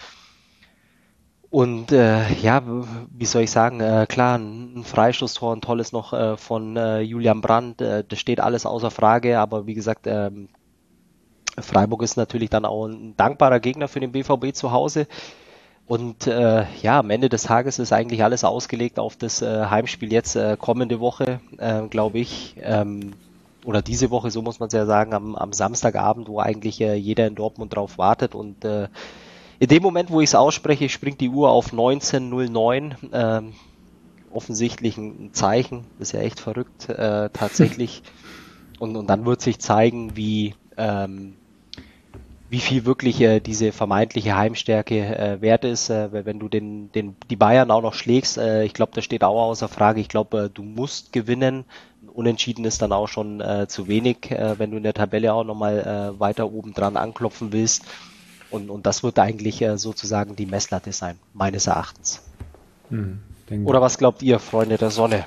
Und äh, ja, wie soll ich sagen, äh, klar, ein Freistoßtor, ein tolles noch äh, von äh, Julian Brandt, äh, das steht alles außer Frage, aber wie gesagt, ähm, Freiburg ist natürlich dann auch ein dankbarer Gegner für den B V B zu Hause. Und äh, ja, am Ende des Tages ist eigentlich alles ausgelegt auf das äh, Heimspiel jetzt äh, kommende Woche, äh, glaube ich. Ähm, oder diese Woche, so muss man es ja sagen, am, am Samstagabend, wo eigentlich äh, jeder in Dortmund drauf wartet. Und äh, in dem Moment, wo ich es ausspreche, springt die Uhr auf neunzehn null neun. Ähm, offensichtlich ein Zeichen, das ist ja echt verrückt, äh, tatsächlich. Und, und dann wird sich zeigen, wie... Ähm, wie viel wirklich äh, diese vermeintliche Heimstärke äh, wert ist, äh, wenn du den, den, die Bayern auch noch schlägst. Äh, ich glaube, das steht auch außer Frage. Ich glaube, äh, du musst gewinnen. Unentschieden ist dann auch schon äh, zu wenig, äh, wenn du in der Tabelle auch nochmal äh, weiter oben dran anklopfen willst. Und, und das wird eigentlich äh, sozusagen die Messlatte sein, meines Erachtens. Hm, Oder was glaubt ihr, Freunde der Sonne?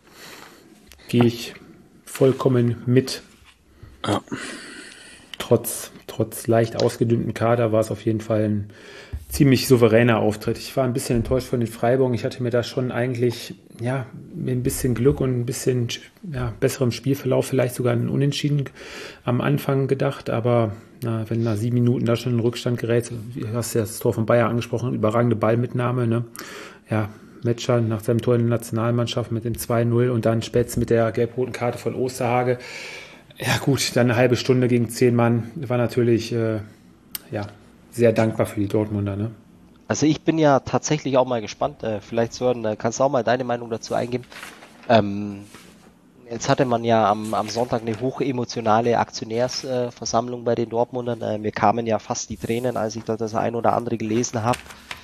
Gehe ich vollkommen mit. Ja. Trotz, trotz leicht ausgedünnten Kader war es auf jeden Fall ein ziemlich souveräner Auftritt. Ich war ein bisschen enttäuscht von den Freiburgern. Ich hatte mir da schon eigentlich, ja, mit ein bisschen Glück und ein bisschen ja, besserem Spielverlauf vielleicht sogar einen Unentschieden am Anfang gedacht. Aber na, wenn nach sieben Minuten da schon in Rückstand gerät, du hast ja das Tor von Bayer angesprochen, überragende Ballmitnahme, ne? Ja, Metscher nach seinem Tor in der Nationalmannschaft mit dem zwei null und dann spätestens mit der gelb-roten Karte von Osterhage. Ja gut, dann eine halbe Stunde gegen zehn Mann war natürlich äh, ja, sehr dankbar für die Dortmunder. Ne? Also ich bin ja tatsächlich auch mal gespannt. Äh, vielleicht Sören, äh, kannst du auch mal deine Meinung dazu eingeben. Ähm, jetzt hatte man ja am, am Sonntag eine hochemotionale Aktionärsversammlung äh, bei den Dortmundern. Äh, mir kamen ja fast die Tränen, als ich da das ein oder andere gelesen habe.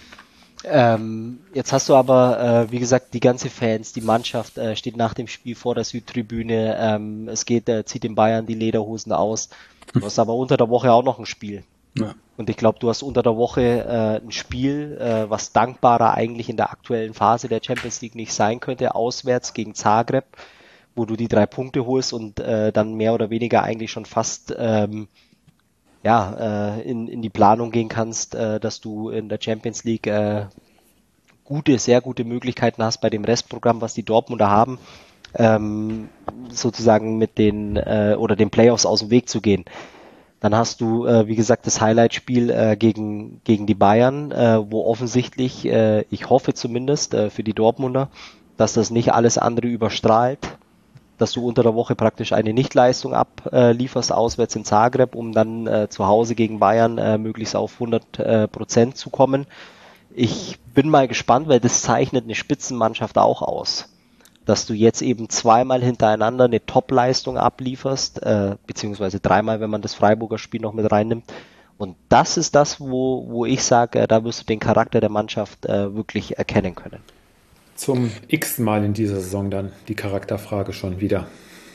Ähm, jetzt hast du aber, äh, wie gesagt, die ganze Fans, die Mannschaft äh, steht nach dem Spiel vor der Südtribüne. Ähm, es geht, äh, zieht den Bayern die Lederhosen aus. Du hast aber unter der Woche auch noch ein Spiel. Ja. Und ich glaube, du hast unter der Woche äh, ein Spiel, äh, was dankbarer eigentlich in der aktuellen Phase der Champions League nicht sein könnte, auswärts gegen Zagreb, wo du die drei Punkte holst und äh, dann mehr oder weniger eigentlich schon fast ähm, ja, äh, in, in die Planung gehen kannst, äh, dass du in der Champions League äh, gute, sehr gute Möglichkeiten hast bei dem Restprogramm, was die Dortmunder haben, ähm, sozusagen mit den äh, oder den Playoffs aus dem Weg zu gehen. Dann hast du, äh, wie gesagt, das Highlight-Spiel äh, gegen, gegen die Bayern, äh, wo offensichtlich, äh, ich hoffe zumindest äh, für die Dortmunder, dass das nicht alles andere überstrahlt. dass du unter der Woche praktisch eine Nichtleistung ablieferst, auswärts in Zagreb, um dann äh, zu Hause gegen Bayern äh, möglichst auf hundert Prozent zu kommen. Ich bin mal gespannt, weil das zeichnet eine Spitzenmannschaft auch aus. Dass du jetzt eben zweimal hintereinander eine Top-Leistung ablieferst, äh, beziehungsweise dreimal, wenn man das Freiburger Spiel noch mit reinnimmt. Und das ist das, wo, wo ich sage, äh, da wirst du den Charakter der Mannschaft äh, wirklich erkennen können. Zum x-ten Mal in dieser Saison dann die Charakterfrage schon wieder.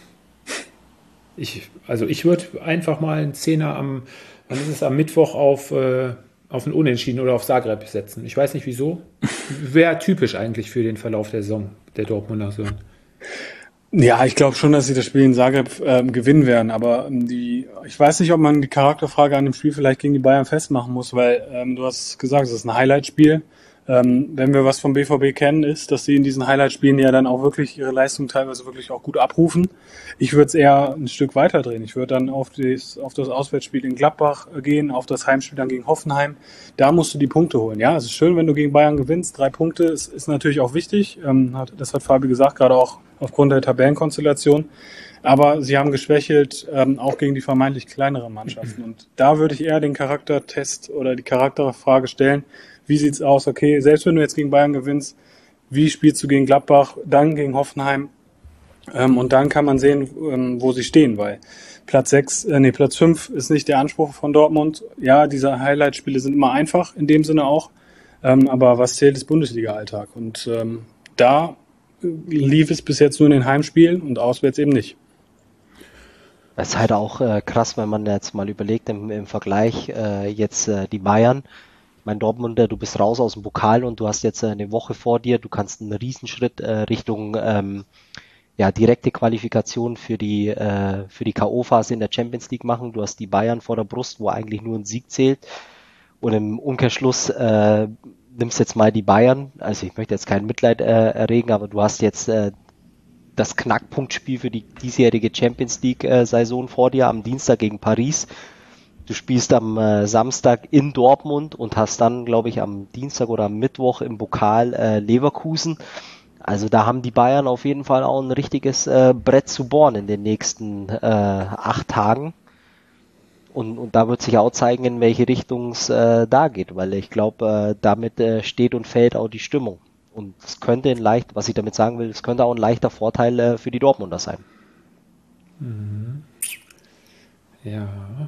Ich, also ich würde einfach mal einen Zehner am, wann ist es, am Mittwoch auf, äh, auf ein Unentschieden oder auf Zagreb setzen. Ich weiß nicht wieso. Wäre typisch eigentlich für den Verlauf der Saison, der Dortmunder Saison. Ja, ich glaube schon, dass sie das Spiel in Zagreb ähm, gewinnen werden, aber ähm, die, ich weiß nicht, ob man die Charakterfrage an dem Spiel vielleicht gegen die Bayern festmachen muss, weil ähm, du hast gesagt, es ist ein Highlight-Spiel. Ähm, wenn wir was vom B V B kennen, ist, dass sie in diesen Highlight-Spielen ja dann auch wirklich ihre Leistung teilweise wirklich auch gut abrufen. Ich würde es eher ein Stück weiter drehen. Ich würde dann auf das, auf das Auswärtsspiel in Gladbach gehen, auf das Heimspiel dann gegen Hoffenheim. Da musst du die Punkte holen. Ja, es ist schön, wenn du gegen Bayern gewinnst. Drei Punkte ist, ist natürlich auch wichtig. Ähm, hat, das hat Fabi gesagt, gerade auch aufgrund der Tabellenkonstellation. Aber sie haben geschwächelt, ähm, auch gegen die vermeintlich kleineren Mannschaften. Und da würde ich eher den Charaktertest oder die Charakterfrage stellen. Wie sieht's aus? Okay, selbst wenn du jetzt gegen Bayern gewinnst, wie spielst du gegen Gladbach, dann gegen Hoffenheim? Ähm, und dann kann man sehen, ähm, wo sie stehen, weil Platz sechs, äh, nee, Platz fünf ist nicht der Anspruch von Dortmund. Ja, diese Highlight-Spiele sind immer einfach, in dem Sinne auch. Ähm, aber was zählt, ist Bundesliga-Alltag. Und ähm, da lief es bis jetzt nur in den Heimspielen und auswärts eben nicht. Es ist halt auch äh, krass, wenn man jetzt mal überlegt, im, im Vergleich äh, jetzt äh, die Bayern. Mein Dortmunder, du bist raus aus dem Pokal und du hast jetzt eine Woche vor dir, du kannst einen Riesenschritt äh, Richtung ähm, ja, direkte Qualifikation für die äh, für die K O-Phase in der Champions League machen. Du hast die Bayern vor der Brust, wo eigentlich nur ein Sieg zählt. Und im Umkehrschluss äh, nimmst jetzt mal die Bayern, also ich möchte jetzt kein Mitleid äh, erregen, aber du hast jetzt äh, das Knackpunktspiel für die diesjährige Champions League-Saison äh, vor dir am Dienstag gegen Paris. Du spielst am äh, Samstag in Dortmund und hast dann, glaube ich, am Dienstag oder am Mittwoch im Pokal äh, Leverkusen. Also da haben die Bayern auf jeden Fall auch ein richtiges äh, Brett zu bohren in den nächsten äh, acht Tagen. Und, und da wird sich auch zeigen, in welche Richtung es äh, da geht, weil ich glaube, äh, damit äh, steht und fällt auch die Stimmung. Und es könnte ein leicht, was ich damit sagen will, es könnte auch ein leichter Vorteil äh, für die Dortmunder sein. Mhm. Ja.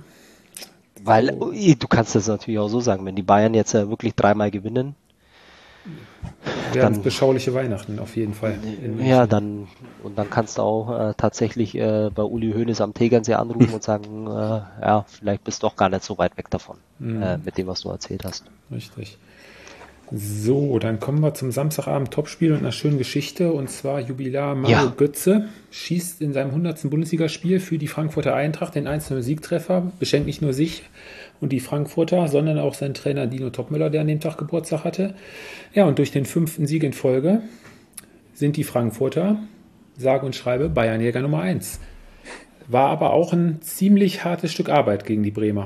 Weil, du kannst das natürlich auch so sagen, wenn die Bayern jetzt äh, wirklich dreimal gewinnen, werden es beschauliche Weihnachten auf jeden Fall. Ja, dann und dann kannst du auch äh, tatsächlich äh, bei Uli Hoeneß am Tegernsee anrufen und sagen, äh, ja, vielleicht bist du doch gar nicht so weit weg davon, mhm. äh, mit dem, was du erzählt hast. Richtig. So, dann kommen wir zum Samstagabend Topspiel und einer schönen Geschichte, und zwar Jubilar Mario ja. Götze schießt in seinem hundertsten Bundesligaspiel für die Frankfurter Eintracht den eins zu null Siegtreffer, beschenkt nicht nur sich und die Frankfurter, sondern auch seinen Trainer Dino Topmöller, der an dem Tag Geburtstag hatte. Ja, und durch den fünften Sieg in Folge sind die Frankfurter, sage und schreibe, Bayernjäger Nummer eins. War aber auch ein ziemlich hartes Stück Arbeit gegen die Bremer.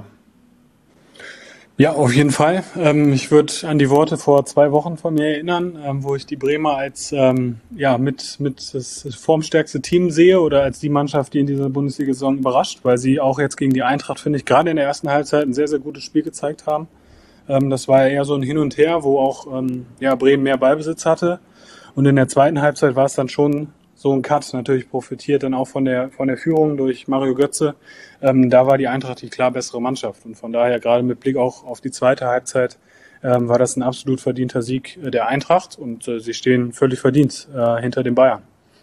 Ja, auf jeden Fall. Ähm, ich würde an die Worte vor zwei Wochen von mir erinnern, ähm, wo ich die Bremer als ähm, ja mit mit das formstärkste Team sehe oder als die Mannschaft, die in dieser Bundesliga-Saison überrascht, weil sie auch jetzt gegen die Eintracht, finde ich, gerade in der ersten Halbzeit ein sehr, sehr gutes Spiel gezeigt haben. Ähm, das war ja eher so ein Hin und Her, wo auch ähm, ja Bremen mehr Ballbesitz hatte. Und in der zweiten Halbzeit war es dann schon so ein Cut, natürlich profitiert dann auch von der von der Führung durch Mario Götze. Ähm, da war die Eintracht die klar bessere Mannschaft. Und von daher, gerade mit Blick auch auf die zweite Halbzeit, ähm, war das ein absolut verdienter Sieg äh, der Eintracht. Und äh, sie stehen völlig verdient äh, hinter den Bayern.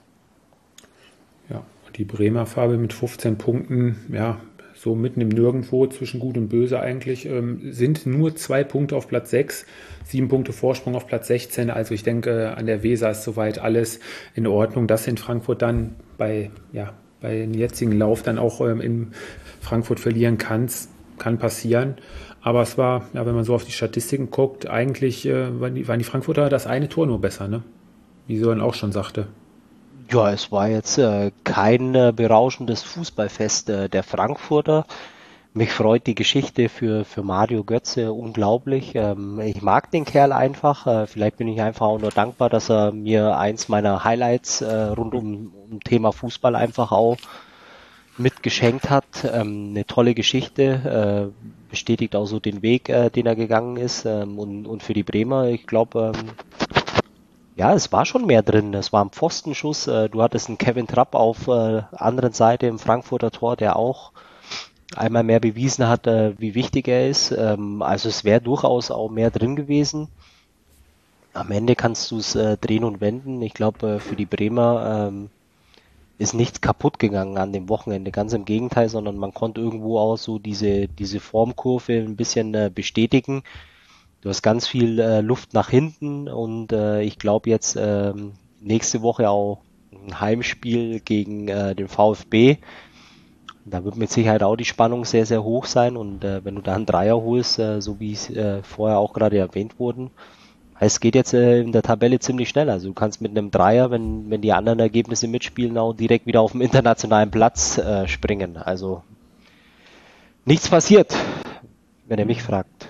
Ja, die Bremer Farbe mit fünfzehn Punkten, ja, so mitten im Nirgendwo, zwischen Gut und Böse eigentlich, ähm, sind nur zwei Punkte auf Platz sechs, sieben Punkte Vorsprung auf Platz sechzehn. Also ich denke, an der Weser ist soweit alles in Ordnung. Dass in Frankfurt dann bei, ja, bei dem jetzigen Lauf dann auch ähm, in Frankfurt verlieren kann, kann passieren. Aber es war, ja, wenn man so auf die Statistiken guckt, eigentlich äh, waren, die, waren die Frankfurter das eine Tor nur besser, ne? Wie Sören auch schon sagte. Ja, es war jetzt äh, kein äh, berauschendes Fußballfest äh, der Frankfurter. Mich freut die Geschichte für, für Mario Götze unglaublich. Ähm, ich mag den Kerl einfach. Äh, vielleicht bin ich einfach auch nur dankbar, dass er mir eins meiner Highlights äh, rund um, um Thema Fußball einfach auch mitgeschenkt hat. Ähm, eine tolle Geschichte. Äh, bestätigt auch so den Weg, äh, den er gegangen ist. Ähm, und, und für die Bremer, ich glaube, ähm, ja, es war schon mehr drin. Es war ein Pfostenschuss. Äh, du hattest einen Kevin Trapp auf äh, anderen Seite im Frankfurter Tor, der auch einmal mehr bewiesen hat, äh, wie wichtig er ist. Ähm, also es wäre durchaus auch mehr drin gewesen. Am Ende kannst du es äh, drehen und wenden. Ich glaube, äh, für die Bremer ähm, ist nichts kaputt gegangen an dem Wochenende. Ganz im Gegenteil, sondern man konnte irgendwo auch so diese, diese Formkurve ein bisschen äh, bestätigen. Du hast ganz viel äh, Luft nach hinten und äh, ich glaube jetzt äh, nächste Woche auch ein Heimspiel gegen äh, den VfB. Da wird mit Sicherheit auch die Spannung sehr, sehr hoch sein und äh, wenn du da einen Dreier holst, äh, so wie es äh, vorher auch gerade erwähnt wurden, es geht jetzt äh, in der Tabelle ziemlich schnell. Also du kannst mit einem Dreier, wenn, wenn die anderen Ergebnisse mitspielen, auch direkt wieder auf dem internationalen Platz äh, springen. Also nichts passiert, wenn ihr mich fragt.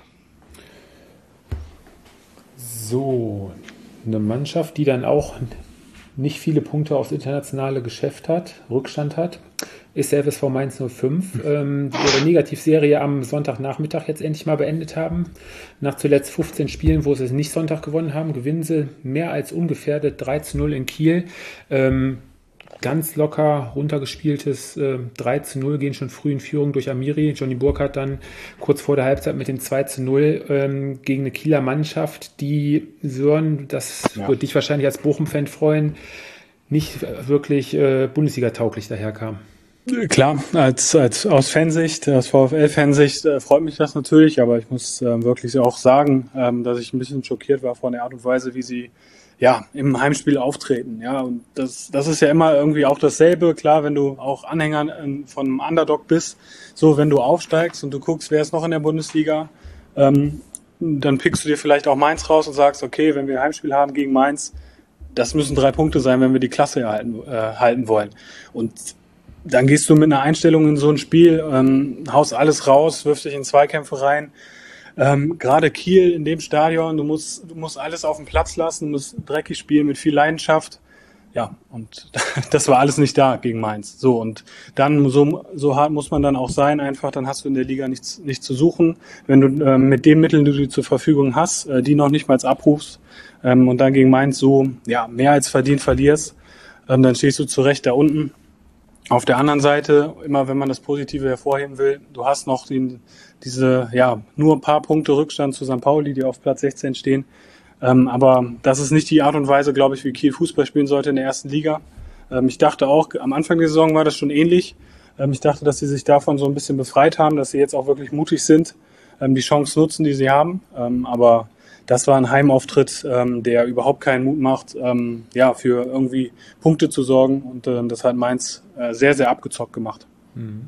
So, eine Mannschaft, die dann auch nicht viele Punkte aufs internationale Geschäft hat, Rückstand hat, ist der F S V Mainz null fünf, ähm, die ihre Negativserie am Sonntagnachmittag jetzt endlich mal beendet haben. Nach zuletzt fünfzehn Spielen, wo sie es nicht Sonntag gewonnen haben, gewinnen sie mehr als ungefährdet drei zu null in Kiel. Ähm, ganz locker runtergespieltes äh, drei zu null, gehen schon früh in Führung durch Amiri. Johnny Burkhardt dann kurz vor der Halbzeit mit dem zwei zu null ähm, gegen eine Kieler Mannschaft, die Sören, das ja. Wird dich wahrscheinlich als Bochum-Fan freuen, nicht wirklich äh, Bundesliga-tauglich daherkam. Klar, als, als aus Fansicht, aus VfL-Fansicht äh, freut mich das natürlich, aber ich muss äh, wirklich auch sagen, ähm, dass ich ein bisschen schockiert war von der Art und Weise, wie sie ja im Heimspiel auftreten. Ja, und das, das ist ja immer irgendwie auch dasselbe. Klar, wenn du auch Anhänger äh, von einem Underdog bist, so wenn du aufsteigst und du guckst, wer ist noch in der Bundesliga, ähm, dann pickst du dir vielleicht auch Mainz raus und sagst, okay, wenn wir ein Heimspiel haben gegen Mainz, das müssen drei Punkte sein, wenn wir die Klasse erhalten, äh, halten wollen. Und dann gehst du mit einer Einstellung in so ein Spiel, ähm, haust alles raus, wirfst dich in Zweikämpfe rein. Ähm, gerade Kiel in dem Stadion, du musst, du musst alles auf den Platz lassen, du musst dreckig spielen mit viel Leidenschaft. Ja, und das war alles nicht da gegen Mainz. So, und dann, so, so hart muss man dann auch sein, einfach, dann hast du in der Liga nichts, nichts zu suchen. Wenn du äh, mit den Mitteln, die du zur Verfügung hast, äh, die noch nicht mal abrufst, ähm, und dann gegen Mainz so, ja, mehr als verdient verlierst, ähm, dann stehst du zu Recht da unten. Auf der anderen Seite, immer wenn man das Positive hervorheben will, du hast noch den, diese, ja, nur ein paar Punkte Rückstand zu Sankt Pauli, die auf Platz sechzehn stehen. Ähm, aber das ist nicht die Art und Weise, glaube ich, wie Kiel Fußball spielen sollte in der ersten Liga. Ähm, ich dachte auch, am Anfang der Saison war das schon ähnlich. Ähm, ich dachte, dass sie sich davon so ein bisschen befreit haben, dass sie jetzt auch wirklich mutig sind, ähm, die Chance nutzen, die sie haben. Ähm, aber das war ein Heimauftritt, ähm, der überhaupt keinen Mut macht, ähm, ja, für irgendwie Punkte zu sorgen. Und ähm, das hat Mainz äh, sehr, sehr abgezockt gemacht. Mhm.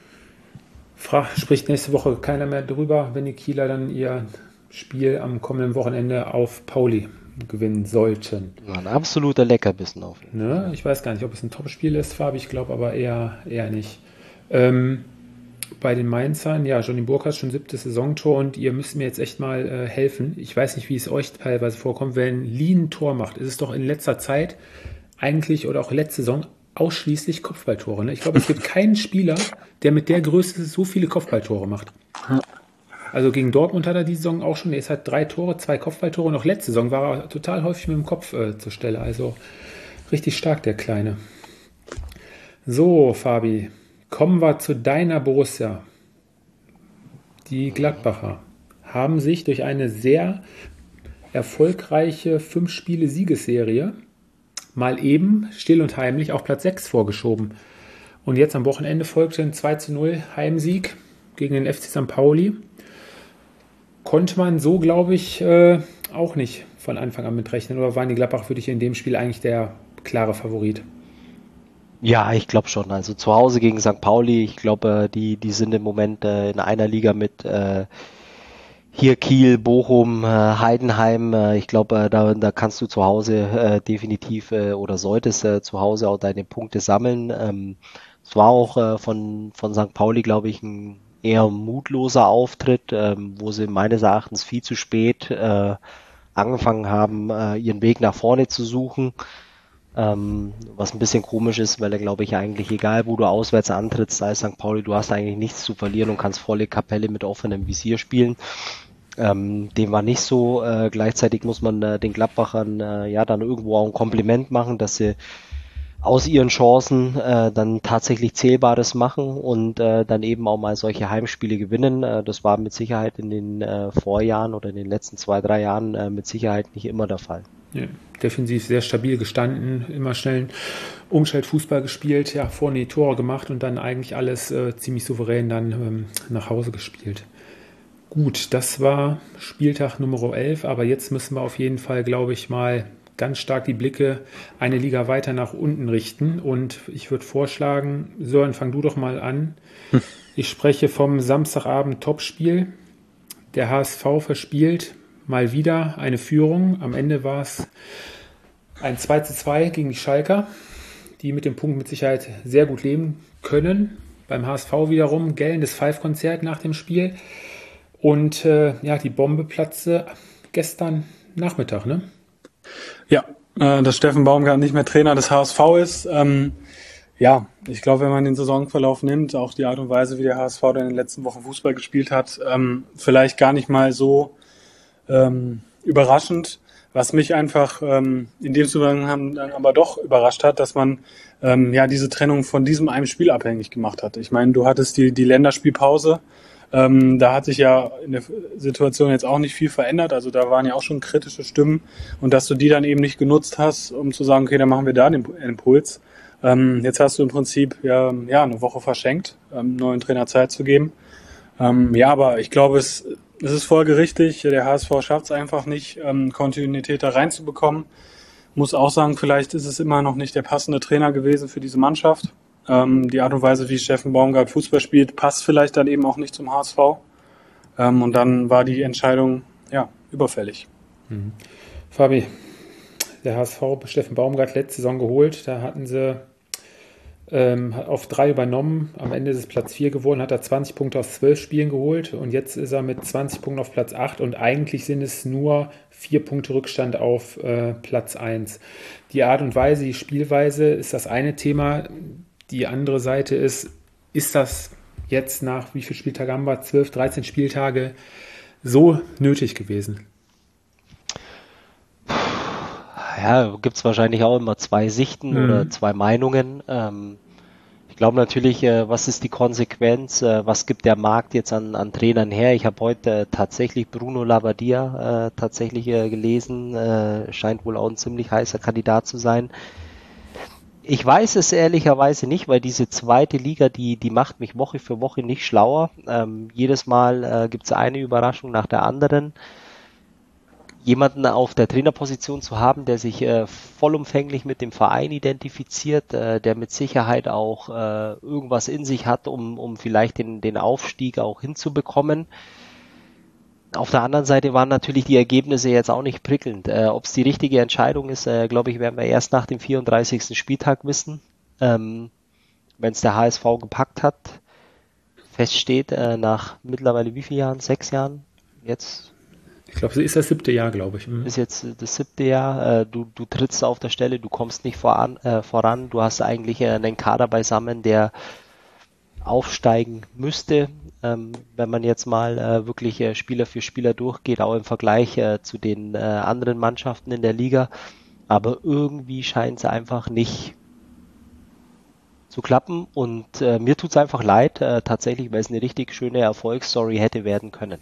Fra- spricht nächste Woche keiner mehr drüber, wenn die Kieler dann ihr Spiel am kommenden Wochenende auf Pauli gewinnen sollten. Ja, ein absoluter Leckerbissen auf jeden Fall. Ne? Ich weiß gar nicht, ob es ein Top-Spiel ist, Fabi, ich glaube aber eher, eher nicht. Ähm, bei den Mainzern, ja, Johnny Burkhardt schon siebtes Saisontor und ihr müsst mir jetzt echt mal äh, helfen. Ich weiß nicht, wie es euch teilweise vorkommt, wenn Lee ein Tor macht. Ist es doch in letzter Zeit eigentlich oder auch letzte Saison ausschließlich Kopfballtore. Ne? Ich glaube, es gibt keinen Spieler, der mit der Größe so viele Kopfballtore macht. Also gegen Dortmund hat er die Saison auch schon, er hat drei Tore, zwei Kopfballtore. Noch letzte Saison war er total häufig mit dem Kopf äh, zur Stelle. Also richtig stark, der Kleine. So, Fabi, kommen wir zu deiner Borussia. Die Gladbacher haben sich durch eine sehr erfolgreiche fünf-Spiele-Siegesserie mal eben still und heimlich auf Platz sechs vorgeschoben. Und jetzt am Wochenende folgte ein zwei zu null Heimsieg gegen den F C Sankt Pauli. Konnte man so, glaube ich, äh, auch nicht von Anfang an mitrechnen. Oder waren die Gladbacher für dich in dem Spiel eigentlich der klare Favorit? Ja, ich glaube schon. Also zu Hause gegen Sankt Pauli, ich glaube, die, die sind im Moment äh, in einer Liga mit äh, hier Kiel, Bochum, äh, Heidenheim. Äh, ich glaube, äh, da, da kannst du zu Hause äh, definitiv äh, oder solltest äh, zu Hause auch deine Punkte sammeln. Ähm, es war auch äh, von, von Sankt Pauli, glaube ich, ein eher mutloser Auftritt, ähm, wo sie meines Erachtens viel zu spät äh, angefangen haben, äh, ihren Weg nach vorne zu suchen. Ähm, was ein bisschen komisch ist, weil er, glaube ich, eigentlich egal, wo du auswärts antrittst, sei es Sankt Pauli, du hast eigentlich nichts zu verlieren und kannst volle Kapelle mit offenem Visier spielen. Ähm, dem war nicht so. Äh, gleichzeitig muss man äh, den Gladbachern äh, ja dann irgendwo auch ein Kompliment machen, dass sie aus ihren Chancen äh, dann tatsächlich Zählbares machen und äh, dann eben auch mal solche Heimspiele gewinnen. Äh, das war mit Sicherheit in den äh, Vorjahren oder in den letzten zwei, drei Jahren äh, mit Sicherheit nicht immer der Fall. Ja, defensiv sehr stabil gestanden, immer schnell einen Umschaltfußball gespielt, ja, vorne die Tore gemacht und dann eigentlich alles äh, ziemlich souverän dann ähm, nach Hause gespielt. Gut, das war Spieltag Nummer elf, aber jetzt müssen wir auf jeden Fall, glaube ich, mal ganz stark die Blicke eine Liga weiter nach unten richten und ich würde vorschlagen, Sören, fang du doch mal an. Hm. Ich spreche vom Samstagabend Topspiel. Der H S V verspielt mal wieder eine Führung. Am Ende war es ein zwei zu zwei gegen die Schalker, die mit dem Punkt mit Sicherheit sehr gut leben können. Beim H S V wiederum gellendes Five-Konzert nach dem Spiel. Und äh, ja, die Bombe platzte gestern Nachmittag, ne? Ja, äh, dass Steffen Baumgart nicht mehr Trainer des H S V ist. Ähm, ja, ich glaube, wenn man den Saisonverlauf nimmt, auch die Art und Weise, wie der H S V dann in den letzten Wochen Fußball gespielt hat, ähm, vielleicht gar nicht mal so ähm, überraschend. Was mich einfach ähm, in dem Zusammenhang dann aber doch überrascht hat, dass man ähm, ja diese Trennung von diesem einen Spiel abhängig gemacht hat. Ich meine, du hattest die, die Länderspielpause. Ähm, da hat sich ja in der Situation jetzt auch nicht viel verändert. Also da waren ja auch schon kritische Stimmen. Und dass du die dann eben nicht genutzt hast, um zu sagen, okay, dann machen wir da den Impuls. Ähm, jetzt hast du im Prinzip ja, ja eine Woche verschenkt, ähm, neuen Trainer Zeit zu geben. Ähm, ja, aber ich glaube, es, es ist folgerichtig. Der H S V schafft es einfach nicht, ähm, Kontinuität da reinzubekommen. Muss auch sagen, vielleicht ist es immer noch nicht der passende Trainer gewesen für diese Mannschaft. Ähm, die Art und Weise, wie Steffen Baumgart Fußball spielt, passt vielleicht dann eben auch nicht zum H S V. Ähm, und dann war die Entscheidung ja überfällig. Mhm. Fabi, der H S V, Steffen Baumgart, letzte Saison geholt. Da hatten sie ähm, auf drei übernommen. Am Ende ist es Platz vier geworden, hat er zwanzig Punkte aus zwölf Spielen geholt. Und jetzt ist er mit zwanzig Punkten auf Platz acht. Und eigentlich sind es nur vier Punkte Rückstand auf äh, Platz eins. Die Art und Weise, die Spielweise ist das eine Thema. Die andere Seite ist, ist das jetzt nach, wie viele Spieltage haben wir, zwölf, dreizehn Spieltage so nötig gewesen? Ja, gibt es wahrscheinlich auch immer zwei Sichten mhm. oder zwei Meinungen. Ähm, ich glaube natürlich, äh, was ist die Konsequenz? Äh, was gibt der Markt jetzt an, an Trainern her? Ich habe heute äh, tatsächlich Bruno Labbadia äh, tatsächlich äh, gelesen. Äh, scheint wohl auch ein ziemlich heißer Kandidat zu sein. Ich weiß es ehrlicherweise nicht, weil diese zweite Liga, die, die macht mich Woche für Woche nicht schlauer. Ähm, jedes Mal äh, gibt es eine Überraschung nach der anderen. Jemanden auf der Trainerposition zu haben, der sich äh, vollumfänglich mit dem Verein identifiziert, äh, der mit Sicherheit auch äh, irgendwas in sich hat, um, um vielleicht den, den Aufstieg auch hinzubekommen. Auf der anderen Seite waren natürlich die Ergebnisse jetzt auch nicht prickelnd. Äh, Ob es die richtige Entscheidung ist, äh, glaube ich, werden wir erst nach dem vierunddreißigsten Spieltag wissen. Ähm, wenn es der H S V gepackt hat, feststeht, äh, nach mittlerweile wie vielen Jahren? Sechs Jahren? Jetzt? Ich glaube, es ist das siebte Jahr, glaube ich. Mhm. Ist jetzt das siebte Jahr. Äh, du, du trittst auf der Stelle, du kommst nicht voran. Äh, voran. Du hast eigentlich äh, einen Kader beisammen, der aufsteigen müsste, ähm, wenn man jetzt mal äh, wirklich äh, Spieler für Spieler durchgeht, auch im Vergleich äh, zu den äh, anderen Mannschaften in der Liga. Aber irgendwie scheint es einfach nicht zu klappen und äh, mir tut es einfach leid, äh, tatsächlich, weil es eine richtig schöne Erfolgsstory hätte werden können.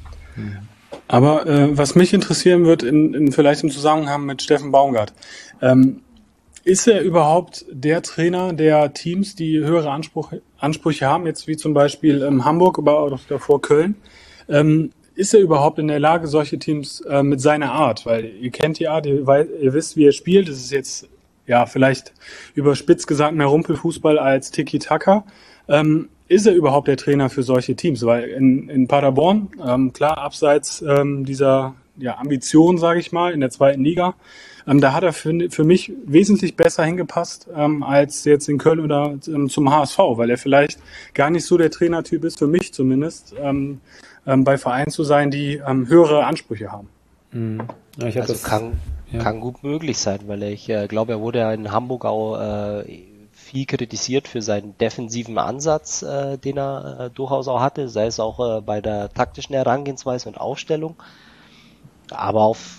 Aber äh, was mich interessieren wird, in, in vielleicht im Zusammenhang mit Steffen Baumgart, ähm, ist er überhaupt der Trainer der Teams, die höhere Anspruch, Ansprüche haben, jetzt wie zum Beispiel ähm, Hamburg oder davor Köln? Ähm, ist er überhaupt in der Lage, solche Teams äh, mit seiner Art, weil ihr kennt die Art, ihr, ihr wisst, wie er spielt, es ist jetzt ja vielleicht überspitzt gesagt mehr Rumpelfußball als Tiki-Taka. Ähm, ist er überhaupt der Trainer für solche Teams? Weil in, in Paderborn, ähm, klar, abseits ähm, dieser ja, Ambition, sage ich mal, in der zweiten Liga, Ähm, da hat er für, für mich wesentlich besser hingepasst ähm, als jetzt in Köln oder ähm, zum H S V, weil er vielleicht gar nicht so der Trainertyp ist, für mich zumindest, ähm, ähm, bei Vereinen zu sein, die ähm, höhere Ansprüche haben. Mhm. Ja, ich hab Also das, kann, ja. kann gut möglich sein, weil ich äh, glaube, er wurde ja in Hamburg auch äh, viel kritisiert für seinen defensiven Ansatz, äh, den er äh, durchaus auch hatte, sei es auch äh, bei der taktischen Herangehensweise und Aufstellung. Aber auf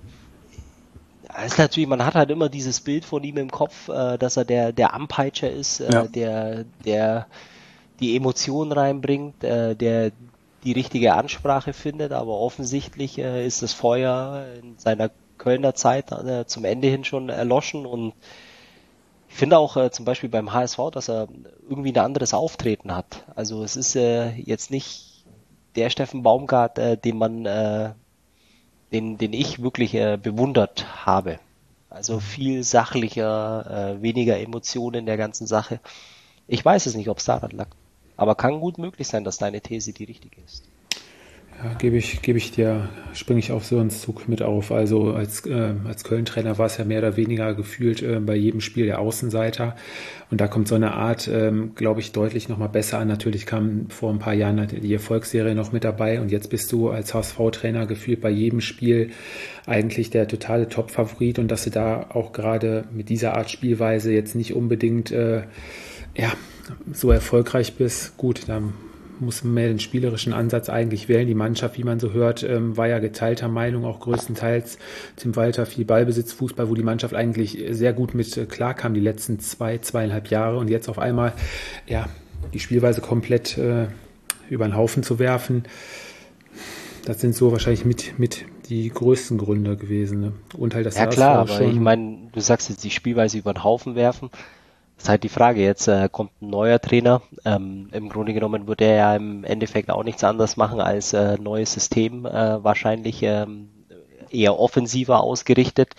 es ist natürlich, man hat halt immer dieses Bild von ihm im Kopf, äh, dass er der, der Anpeitscher ist, äh, Ja. der, der die Emotionen reinbringt, äh, der die richtige Ansprache findet, aber offensichtlich äh, ist das Feuer in seiner Kölner Zeit äh, zum Ende hin schon erloschen und ich finde auch äh, zum Beispiel beim H S V, dass er irgendwie ein anderes Auftreten hat. Also es ist äh, jetzt nicht der Steffen Baumgart, äh, den man, äh, den, den ich wirklich äh, bewundert habe. Also viel sachlicher, äh, weniger Emotionen in der ganzen Sache. Ich weiß es nicht, ob es daran lag. Aber kann gut möglich sein, dass deine These die richtige ist. Ja, gebe ich, gebe ich dir, springe ich auf so einen Zug mit auf. Also als, äh, als Köln-Trainer war es ja mehr oder weniger gefühlt äh, bei jedem Spiel der Außenseiter. Und da kommt so eine Art, ähm, glaube ich, deutlich nochmal besser an. Natürlich kam vor ein paar Jahren die Erfolgsserie noch mit dabei. Und jetzt bist du als H S V-Trainer gefühlt bei jedem Spiel eigentlich der totale Top-Favorit. Und dass du da auch gerade mit dieser Art Spielweise jetzt nicht unbedingt äh, ja, so erfolgreich bist. Gut, dann muss man mehr den spielerischen Ansatz eigentlich wählen. Die Mannschaft, wie man so hört, ähm, war ja geteilter Meinung, auch größtenteils. Tim Walter, viel Ballbesitz, Fußball, wo die Mannschaft eigentlich sehr gut mit äh, klarkam die letzten zwei, zweieinhalb Jahre und jetzt auf einmal ja die Spielweise komplett äh, über den Haufen zu werfen. Das sind so wahrscheinlich mit, mit die größten Gründe gewesen. Ne? Und halt das Ja klar, H S V aber schon. ich meine, du sagst jetzt die Spielweise über den Haufen werfen. Das ist halt die Frage, jetzt äh, kommt ein neuer Trainer. Ähm, im Grunde genommen wird er ja im Endeffekt auch nichts anderes machen als äh, neues System, äh, wahrscheinlich ähm, eher offensiver ausgerichtet.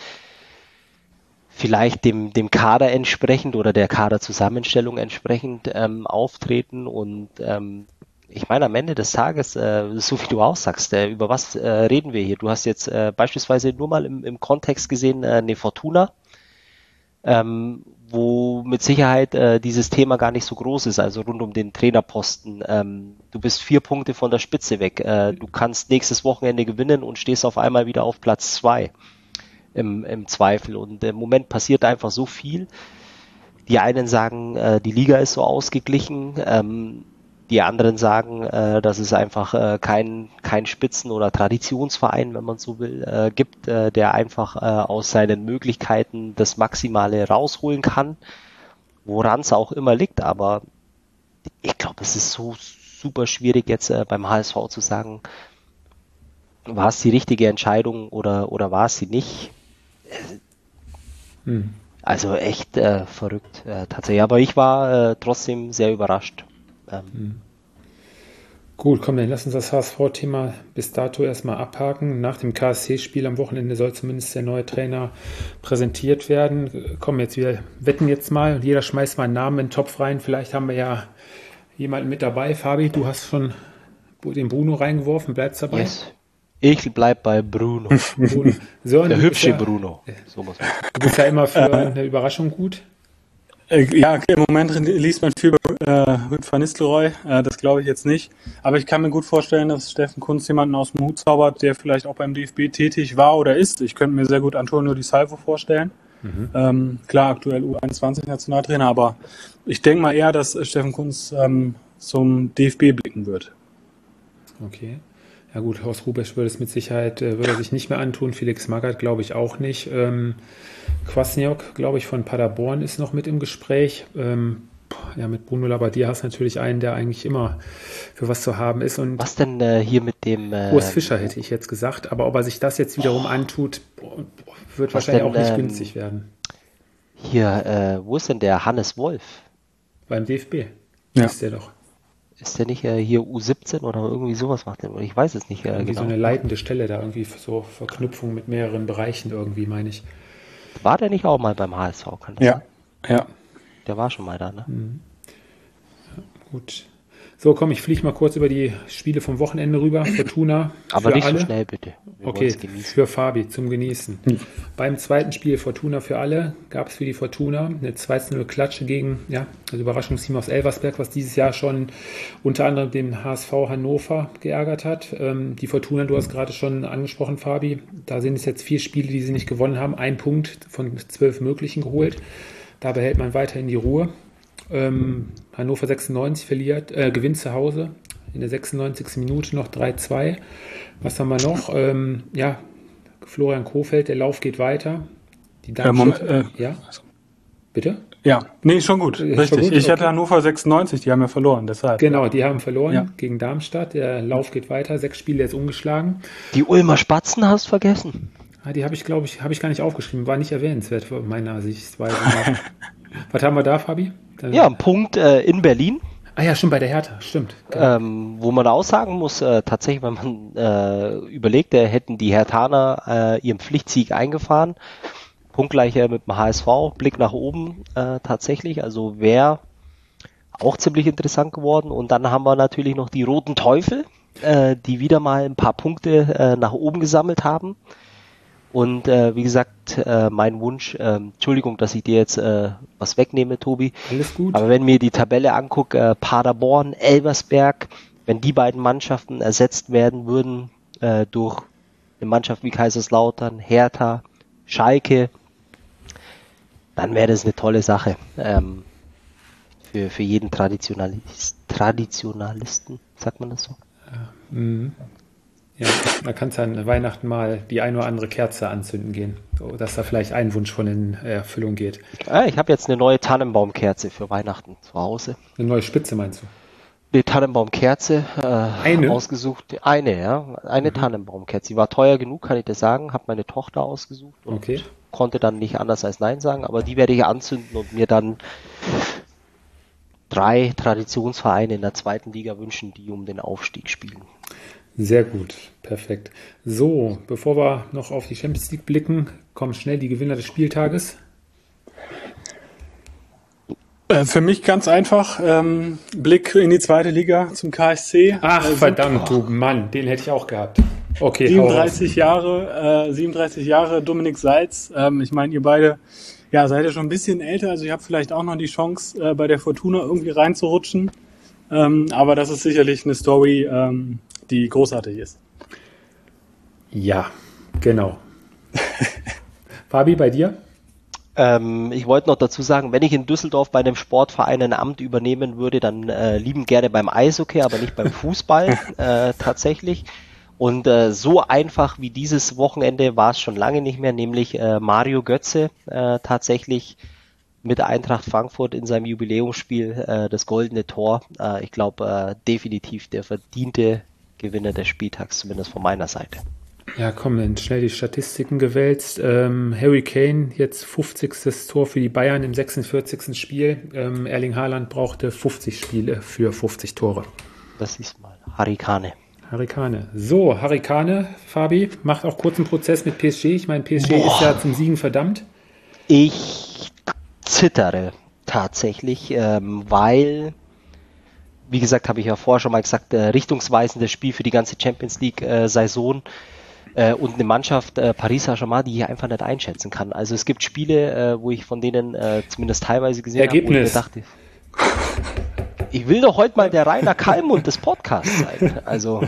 Vielleicht dem, dem Kader entsprechend oder der Kaderzusammenstellung entsprechend ähm, auftreten und ähm, ich meine, am Ende des Tages, äh, so wie du auch sagst, äh, über was äh, reden wir hier? Du hast jetzt äh, beispielsweise nur mal im, im Kontext gesehen, äh, eine Fortuna, ähm, wo mit Sicherheit äh, dieses Thema gar nicht so groß ist, also rund um den Trainerposten. Ähm, du bist vier Punkte von der Spitze weg. Äh, du kannst nächstes Wochenende gewinnen und stehst auf einmal wieder auf Platz zwei im, im Zweifel. Und im Moment passiert einfach so viel. Die einen sagen, äh, die Liga ist so ausgeglichen. Ähm, Die anderen sagen, äh, dass es einfach äh, kein, kein Spitzen- oder Traditionsverein, wenn man so will, äh, gibt, äh, der einfach äh, aus seinen Möglichkeiten das Maximale rausholen kann, woran es auch immer liegt. Aber ich glaube, es ist so super schwierig jetzt äh, beim H S V zu sagen, war es die richtige Entscheidung oder, oder war es sie nicht. Hm. Also echt äh, verrückt äh, tatsächlich. Aber ich war äh, trotzdem sehr überrascht. Ähm, Gut, komm, dann lass uns das H S V-Thema bis dato erstmal abhaken. Nach dem K S C-Spiel am Wochenende soll zumindest der neue Trainer präsentiert werden. Komm, jetzt wir wetten jetzt mal und jeder schmeißt mal einen Namen in den Topf rein. Vielleicht haben wir ja jemanden mit dabei. Fabi, du hast schon den Bruno reingeworfen, bleibst dabei? yes. Ich bleib bei Bruno. Bruno. Sören, Der du bist hübsche ja, Bruno. So muss man. Du bist ja immer für eine Überraschung gut. Äh, Ja, im Moment liest man viel über äh, Van Nistelrooy, äh, das glaube ich jetzt nicht. Aber ich kann mir gut vorstellen, dass Steffen Kunz jemanden aus dem Hut zaubert, der vielleicht auch beim D F B tätig war oder ist. Ich könnte mir sehr gut Antonio Di Salvo vorstellen. Mhm. Ähm, klar, aktuell U einundzwanzig-Nationaltrainer, aber ich denke mal eher, dass Steffen Kunz ähm, zum D F B blicken wird. Okay. Ja gut, Horst Rubesch würde es mit Sicherheit, äh, würde er sich nicht mehr antun. Felix Magath glaube ich auch nicht. Ähm, Kwasniok, glaube ich, von Paderborn ist noch mit im Gespräch. Ähm, ja, mit Bruno Labbadia hast du natürlich einen, der eigentlich immer für was zu haben ist. Und Was denn äh, hier mit dem... Äh, Urs Fischer hätte ich jetzt gesagt. Aber ob er sich das jetzt wiederum antut, wird wahrscheinlich denn, auch nicht ähm, günstig werden. Hier, äh, wo ist denn der Hannes Wolf? Beim D F B Ja. ist der doch. Ist der nicht äh, hier U siebzehn oder irgendwie sowas macht der? Ich weiß es nicht äh, Irgendwie genau. so eine leitende Stelle da, irgendwie so Verknüpfung mit mehreren Bereichen irgendwie, meine ich. War der nicht auch mal beim H S V? Kann das Ja, sein? ja. Der war schon mal da, ne? Gut. So, komm, ich fliege mal kurz über die Spiele vom Wochenende rüber. Fortuna. Aber für nicht alle. so schnell, bitte. Wir Okay, wollen's genießen. für Fabi zum Genießen. Beim zweiten Spiel Fortuna für alle gab es für die Fortuna eine zwei zu null Klatsche gegen, ja, das Überraschungsteam aus Elversberg, was dieses Jahr schon unter anderem den H S V Hannover geärgert hat. Ähm, die Fortuna, du hast gerade schon angesprochen, Fabi, da sind es jetzt vier Spiele, die sie nicht gewonnen haben. Ein Punkt von zwölf möglichen geholt. Da behält man weiterhin die Ruhe. Ähm, Hannover sechsundneunzig verliert, äh, gewinnt zu Hause in der sechsundneunzigsten Minute noch drei zwei. Was haben wir noch? Ähm, ja, Florian Kohfeldt, der Lauf geht weiter. Die Äh, Moment, äh, ja, bitte? Ja, nee, schon gut, Ist richtig. schon gut? Ich Okay. hatte Hannover sechsundneunzig, die haben ja verloren, deshalb. Genau, die haben verloren Ja. gegen Darmstadt. Der Lauf geht weiter, sechs Spiele jetzt ungeschlagen. Die Ulmer Spatzen hast vergessen. Ah, die habe ich, glaube ich, habe ich gar nicht aufgeschrieben. War nicht erwähnenswert von meiner Sichtweise. Was haben wir da, Fabi? Dann- Ja, ein Punkt äh, in Berlin. Ah ja, stimmt, bei der Hertha, stimmt. Ähm, wo man auch sagen muss, äh, tatsächlich, wenn man äh, überlegt, äh, hätten die Herthaner äh, ihren Pflichtsieg eingefahren, punktgleicher mit dem H S V, Blick nach oben äh, tatsächlich, also wäre auch ziemlich interessant geworden. Und dann haben wir natürlich noch die Roten Teufel, äh, die wieder mal ein paar Punkte äh, nach oben gesammelt haben. Und äh, wie gesagt, äh, mein Wunsch, äh, Entschuldigung, dass ich dir jetzt äh, was wegnehme, Tobi, Alles gut. aber wenn mir die Tabelle angucke, äh, Paderborn, Elversberg, wenn die beiden Mannschaften ersetzt werden würden äh, durch eine Mannschaft wie Kaiserslautern, Hertha, Schalke, dann wäre das eine tolle Sache ähm, für, für jeden Traditionalist, Traditionalisten, sagt man das so? Mhm. Ja, da kannst du an Weihnachten mal die ein oder andere Kerze anzünden gehen, so, dass da vielleicht ein Wunsch von in Erfüllung geht. Ah, ich habe jetzt eine neue Tannenbaumkerze für Weihnachten zu Hause. Eine neue Spitze meinst du? Die Tannenbaumkerze äh, Eine? ausgesucht. Eine, ja. Eine mhm. Tannenbaumkerze. Die war teuer genug, kann ich dir sagen. Habe meine Tochter ausgesucht und Okay. konnte dann nicht anders als Nein sagen. Aber die werde ich anzünden und mir dann drei Traditionsvereine in der zweiten Liga wünschen, die um den Aufstieg spielen. Sehr gut, perfekt. So, bevor wir noch auf die Champions League blicken, kommen schnell die Gewinner des Spieltages. Äh, für mich ganz einfach, ähm, Blick in die zweite Liga zum K S C. Ach, Äh, verdammt, du Mann, den hätte ich auch gehabt. Okay, hau raus. siebenunddreißig Jahre, äh, siebenunddreißig Jahre Dominik Seitz. Ähm, ich meine, ihr beide, ja, seid ja schon ein bisschen älter, also ihr habt vielleicht auch noch die Chance, äh, bei der Fortuna irgendwie reinzurutschen. Ähm, aber das ist sicherlich eine Story, ähm, die großartig ist. Ja, genau. Fabi, bei dir? Ähm, ich wollte noch dazu sagen, wenn ich in Düsseldorf bei einem Sportverein ein Amt übernehmen würde, dann äh, lieben gerne beim Eishockey, aber nicht beim Fußball äh, tatsächlich. Und äh, so einfach wie dieses Wochenende war es schon lange nicht mehr, nämlich äh, Mario Götze äh, tatsächlich mit Eintracht Frankfurt in seinem Jubiläumsspiel äh, das goldene Tor. Äh, ich glaube, äh, definitiv der verdiente Gewinner des Spieltags, zumindest von meiner Seite. Ja, komm, dann schnell die Statistiken gewälzt. Ähm, Harry Kane, jetzt fünfzigstes Tor für die Bayern im sechsundvierzigsten Spiel. Ähm, Erling Haaland brauchte fünfzig Spiele für fünfzig Tore. Das ist mal Harry Kane. Harry Kane. So, Harry Kane, Fabi, macht auch kurz einen Prozess mit P S G. Ich meine, P S G Boah. ist ja zum Siegen verdammt. Ich zittere tatsächlich, ähm, weil, wie gesagt, habe ich ja vorher schon mal gesagt, äh, richtungsweisendes Spiel für die ganze Champions League-Saison äh, und eine Mannschaft, äh, Paris Saint-Germain, die ich einfach nicht einschätzen kann. Also es gibt Spiele, äh, wo ich von denen äh, zumindest teilweise gesehen habe, wo ich mir Ergebnis. dachte, ich will doch heute mal der Rainer Kallmund des Podcasts sein. Also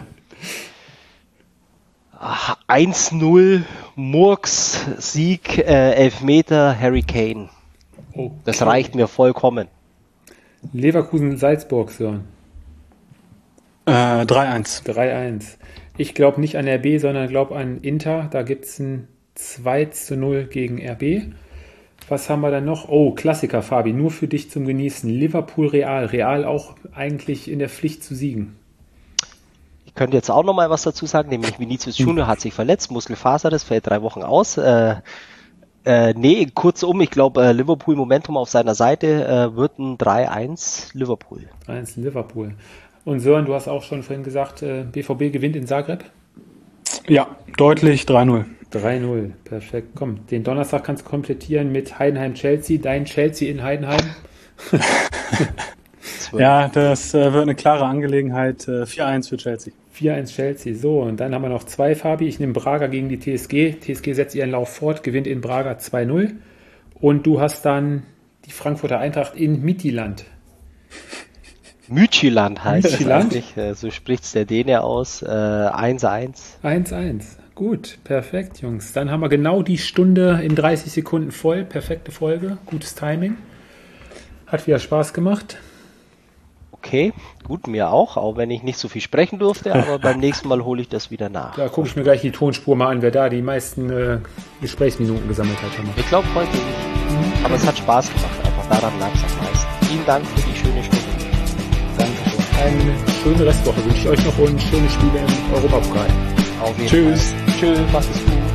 ach, eins null, Murks, Sieg, äh, Elfmeter, Harry Kane. Okay. Das reicht mir vollkommen. Leverkusen-Salzburg, Sören. Äh, drei eins. drei eins. Ich glaube nicht an R B, sondern glaube an Inter. Da gibt es ein zwei zu null gegen R B. Was haben wir dann noch? Oh, Klassiker, Fabi, nur für dich zum Genießen. Liverpool-Real. Real auch eigentlich in der Pflicht zu siegen. Ich könnte jetzt auch noch mal was dazu sagen, nämlich Vinicius Junior hat sich verletzt, Muskelfaser, das fällt drei Wochen aus. Äh, äh, nee, kurzum, ich glaube, äh, Liverpool Momentum auf seiner Seite äh, wird ein drei eins Liverpool. drei eins Liverpool. Und Sören, du hast auch schon vorhin gesagt, äh, B V B gewinnt in Zagreb? Ja, deutlich drei null. drei null, perfekt. Komm, den Donnerstag kannst du komplettieren mit Heidenheim-Chelsea, dein Chelsea in Heidenheim. zwölf. Ja, das äh, wird eine klare Angelegenheit. Äh, vier eins für Chelsea. vier eins Chelsea. So, und dann haben wir noch zwei, Fabi. Ich nehme Braga gegen die T S G. T S G setzt ihren Lauf fort, gewinnt in Braga zwei null. Und du hast dann die Frankfurter Eintracht in Midtjylland. Midtjylland heißt Midtjylland? es eigentlich. Äh, so spricht's der Däne aus. Äh, eins eins. eins eins. Gut, perfekt, Jungs. Dann haben wir genau die Stunde in dreißig Sekunden voll. Perfekte Folge, gutes Timing. Hat wieder Spaß gemacht. Okay, gut, mir auch, auch wenn ich nicht so viel sprechen durfte, aber beim nächsten Mal hole ich das wieder nach. Da gucke ich mir gleich die Tonspur mal an, wer da die meisten äh, Gesprächsminuten gesammelt hat. Ich glaube heute nicht. Mhm. Aber es hat Spaß gemacht, einfach daran lag es am meisten. Vielen Dank für die schöne Stunde. Dankeschön. Eine schöne Restwoche wünsche ich euch noch und schöne Spiele im Europapokal. Auf jeden Tschüss. Fall. Tschüss, macht es gut.